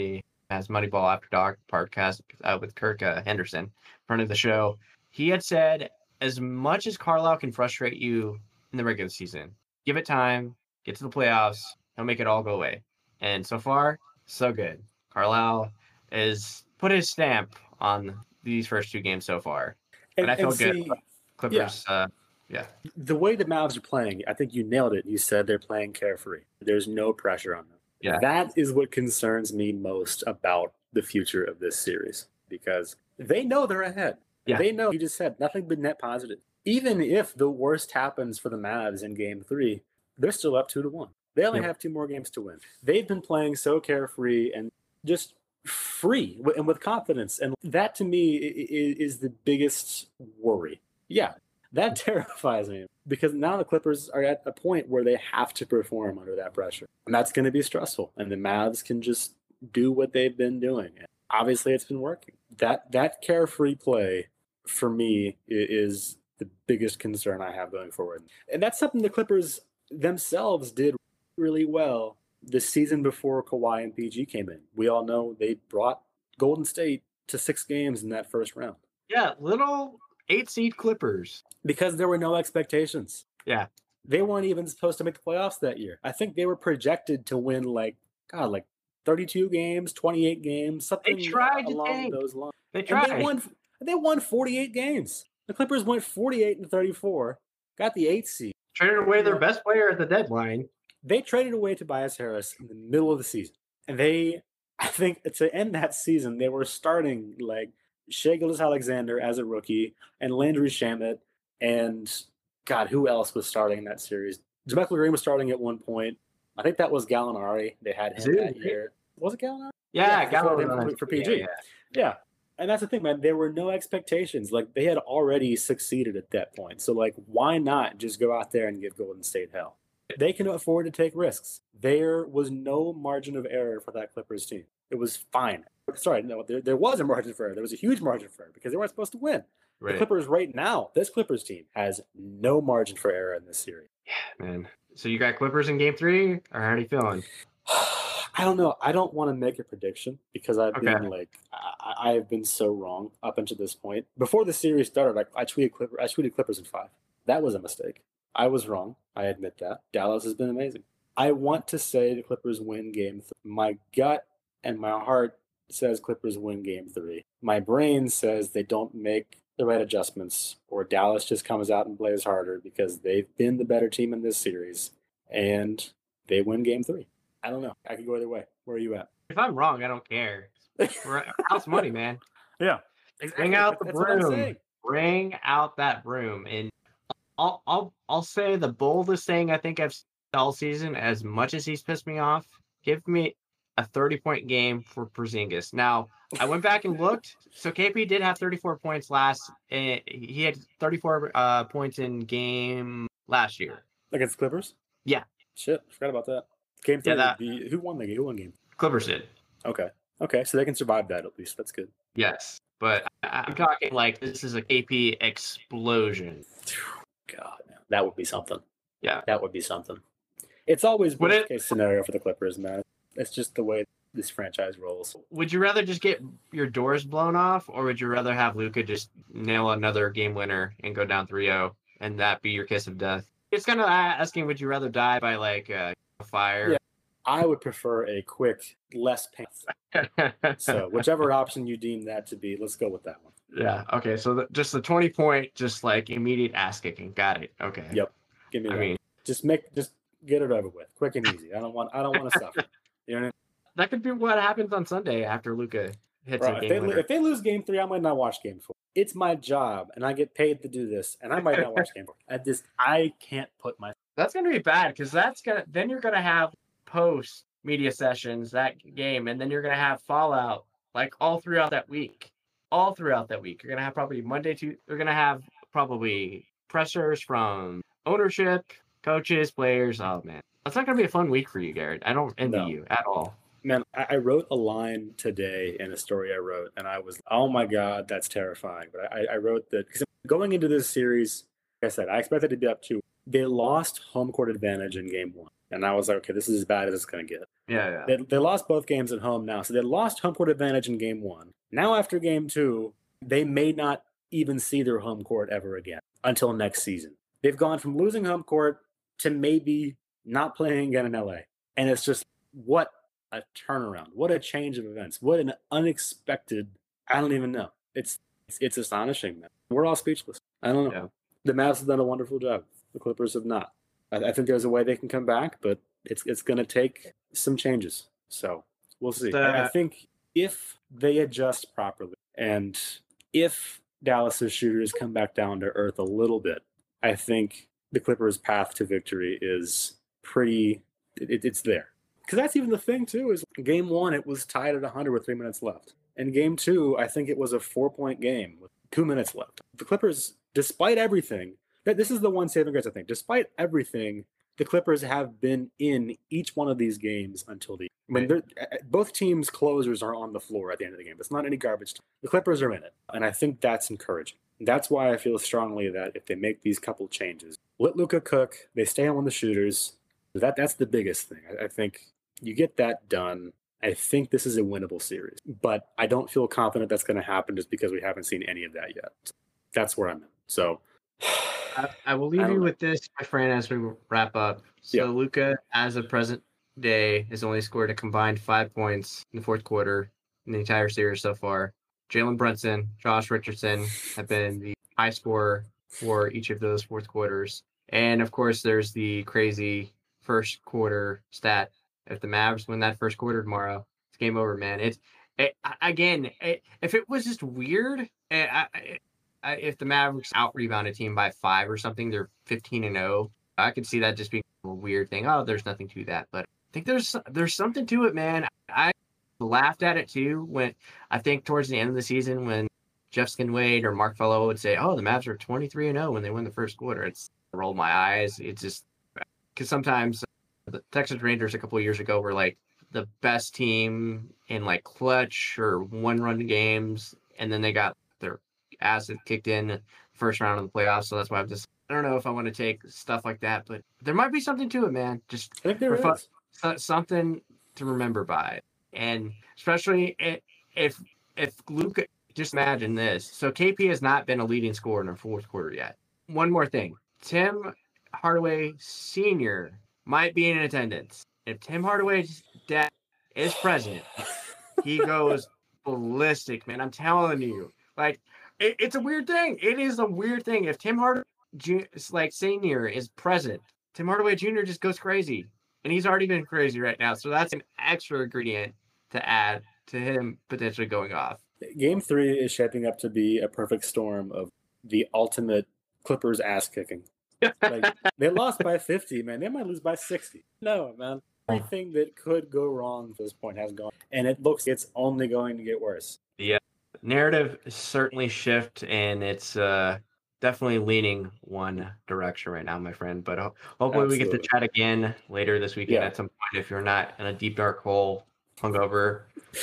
has Moneyball After Dark podcast uh, with Kirk uh, Henderson, in front of the show. He had said, as much as Carlisle can frustrate you in the regular season, give it time, get to the playoffs, he'll make it all go away. And so far, so good. Carlisle has put his stamp on these first two games so far. And, and I feel good. See, Clippers, yeah. Uh, yeah. The way the Mavs are playing, I think you nailed it. You said they're playing carefree. There's no pressure on them. Yeah. That is what concerns me most about the future of this series, because they know they're ahead. Yeah. They know, you just said, nothing but net positive. Even if the worst happens for the Mavs in game three, they're still up two to one. They only Yeah. have two more games to win. They've been playing so carefree and just free and with confidence. And that to me is the biggest worry. Yeah, that terrifies me, because now the Clippers are at a point where they have to perform under that pressure. And that's going to be stressful. And the Mavs can just do what they've been doing. And obviously, it's been working. That that carefree play, for me, is the biggest concern I have going forward. And that's something the Clippers themselves did really well the season before Kawhi and P G came in. We all know they brought Golden State to six games in that first round. Yeah, little eight seed Clippers. Because there were no expectations. Yeah. They weren't even supposed to make the playoffs that year. I think they were projected to win like, God, like thirty-two games, twenty-eight games, something They tried to along tank. those lines. They And tried. they won, they won forty-eight games. The Clippers went forty-eight and thirty-four, got the eighth seed. Traded away their best player at the deadline. They traded away Tobias Harris in the middle of the season. And they, I think, to end that season, they were starting like Shai Gilgeous-Alexander as a rookie and Landry Shamet. And God, who else was starting in that series? JaMychal Green was starting at one point. I think that was Gallinari. They had him Dude, that year. Was it Gallinari? Yeah, Yeah, got for- for P G. Yeah, yeah. Yeah. And that's the thing, man. There were no expectations. Like, they had already succeeded at that point. So, like, why not just go out there and give Golden State hell? They can afford to take risks. There was no margin of error for that Clippers team. It was fine. Sorry, no, there, there was a margin for error. There was a huge margin for error because they weren't supposed to win. Right. The Clippers right now, this Clippers team has no margin for error in this series. Man. So you got Clippers in game three? Or how are you feeling? I don't know. I don't want to make a prediction because I've Okay. been like, I, I have been so wrong up until this point. Before the series started, I, I tweeted Clipper, I tweeted Clippers in five. That was a mistake. I was wrong. I admit that. Dallas has been amazing. I want to say the Clippers win game three. My gut and my heart says Clippers win game three. My brain says they don't make the right adjustments, or Dallas just comes out and plays harder because they've been the better team in this series, and they win game three. I don't know. I could go either way. Where are you at? If I'm wrong, I don't care. We're house money, man. Yeah. Bring out the That's what I'm broom. saying. Bring out that broom. And I'll I'll I'll say the boldest thing I think I've seen all season, as much as he's pissed me off, give me a thirty-point game for Porzingis. Now, I went back and looked. So K P did have thirty-four points last. Uh, he had thirty-four uh, points in game last year. Against the Clippers? Yeah. Shit, forgot about that. Game three. Yeah, that- would be, who won the game? Who won game? Clippers did. Okay. Okay, so they can survive that at least. That's good. Yes. But I- I'm talking like this is a K P explosion. God, man. That would be something. Yeah. That would be something. It's always Would worst it- case scenario for the Clippers, man. It's just the way this franchise rolls. Would you rather just get your doors blown off, or would you rather have Luka just nail another game winner and go down three oh and that be your kiss of death? It's kind of asking, would you rather die by like uh, fire? Yeah. I would prefer a quick, less painful. So whichever option you deem that to be, let's go with that one. Yeah. Okay. So the, just the twenty point, just like immediate ass kicking. Got it. Okay. Yep. Give me I that. mean, just make just get it over with, quick and easy. I don't want I don't want to suffer. You know what I mean? that could be what happens on Sunday after Luka hits Bro, a if, game they, winner. if they lose game three, I might not watch game four. It's my job, and I get paid to do this, and I might not watch game four. I just I can't put my That's gonna be bad because that's gonna then you're gonna have post media sessions that game, and then you're gonna have fallout like all throughout that week. All throughout that week, you're gonna have probably Monday to you're gonna have probably pressers from ownership, coaches, players. Oh man, that's not gonna be a fun week for you, Garrett. I don't envy No. you at all. man. I, I wrote a line today in a story I wrote, and I was, oh my god, that's terrifying. But I, I wrote that because going into this series, like I said, I expected to be up two. They lost home court advantage in game one. And I was like, okay, this is as bad as it's going to get. Yeah, yeah. They, they lost both games at home now. So they lost home court advantage in game one. Now after game two, they may not even see their home court ever again until next season. They've gone from losing home court to maybe not playing again in L A. And it's just, what a turnaround. What a change of events. What an unexpected, I don't even know. It's it's, it's astonishing, man. We're all speechless. I don't know. Yeah. The Mavs have done a wonderful job. The Clippers have not. I, I think there's a way they can come back, but it's it's going to take some changes. So we'll see. The, I, I think if they adjust properly and if Dallas's shooters come back down to earth a little bit, I think the Clippers' path to victory is pretty, it, it's there. Because that's even the thing, too, is game one, it was tied at one hundred with three minutes left. In game two, I think it was a four-point game with two minutes left. The Clippers, despite everything, this is the one saving grace, I think. Despite everything, the Clippers have been in each one of these games until the when they're, both teams' closers are on the floor at the end of the game. It's not any garbage time. The Clippers are in it, and I think that's encouraging. That's why I feel strongly that if they make these couple changes, let Luka cook, they stay on the shooters, that that's the biggest thing. I, I think you get that done. I think this is a winnable series, but I don't feel confident that's going to happen just because we haven't seen any of that yet. That's where I'm at. So I, I will leave I you know. with this, my friend, as we wrap up. So Yeah. Luka, as of present day, has only scored a combined five points in the fourth quarter in the entire series so far. Jalen Brunson, Josh Richardson have been the high scorer for each of those fourth quarters. And, of course, there's the crazy first quarter stat. If the Mavs win that first quarter tomorrow, it's game over, man. It's it, again, it, if it was just weird, I, I, I, if the Mavericks out-rebound a team by five or something, they're fifteen and oh. I could see that just being a weird thing. Oh, there's nothing to that. But I think there's there's something to it, man. I laughed at it, too, when I think towards the end of the season when Jeff Skinwade or Mark Fellow would say, oh, the Mavs are twenty-three and oh when they win the first quarter. It's I rolled my eyes. It's just because sometimes the Texas Rangers a couple of years ago were like the best team in like clutch or one-run games, and then they got their ass kicked in the first round of the playoffs. So that's why I'm just I don't know if I want to take stuff like that, but there might be something to it, man. Just I think there for fun- is. so- something to remember by, and especially i- if if Luka. Just imagine this. So K P has not been a leading scorer in the fourth quarter yet. One more thing. Tim Hardaway Senior might be in attendance. If Tim Hardaway's dad is present, he goes ballistic, man. I'm telling you. Like, it, it's a weird thing. It is a weird thing. If Tim Hardaway like Senior is present, Tim Hardaway Junior just goes crazy. And he's already been crazy right now. So that's an extra ingredient to add to him potentially going off. Game three is shaping up to be a perfect storm of the ultimate Clippers ass kicking. Like, they lost by fifty, man. They might lose by sixty. No, man. Everything that could go wrong to this point has gone. And it looks it's only going to get worse. Yeah. Narrative certainly shift, and it's uh, definitely leaning one direction right now, my friend. But ho- hopefully we get to Absolutely. chat again later this weekend Yeah. at some point if you're not in a deep, dark hole, hungover.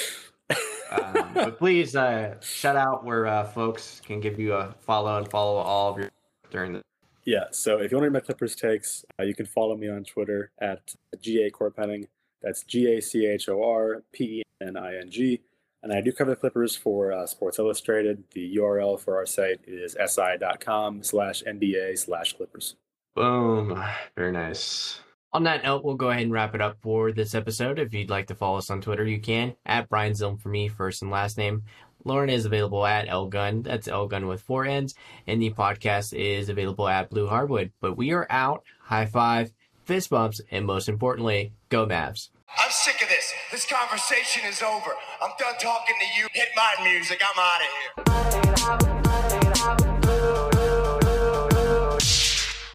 um, but please uh, shout out where uh, folks can give you a follow and follow all of your during the Yeah, so if you want to read my Clippers takes, uh, you can follow me on Twitter at G A Corpenning. That's G A C H O R P E N I N G. And I do cover the Clippers for uh, Sports Illustrated. The U R L for our site is si.com slash NBA slash Clippers. Boom. Very nice. On that note, we'll go ahead and wrap it up for this episode. If you'd like to follow us on Twitter, you can. At Brian Zilm for me, first and last name. Lauren is available at Lgun. That's Lgun with four N's. And the podcast is available at Blue Hardwood. But we are out. High five, fist bumps, and most importantly, go Mavs. I'm sick of this. This conversation is over. I'm done talking to you. Hit my music. I'm out of here.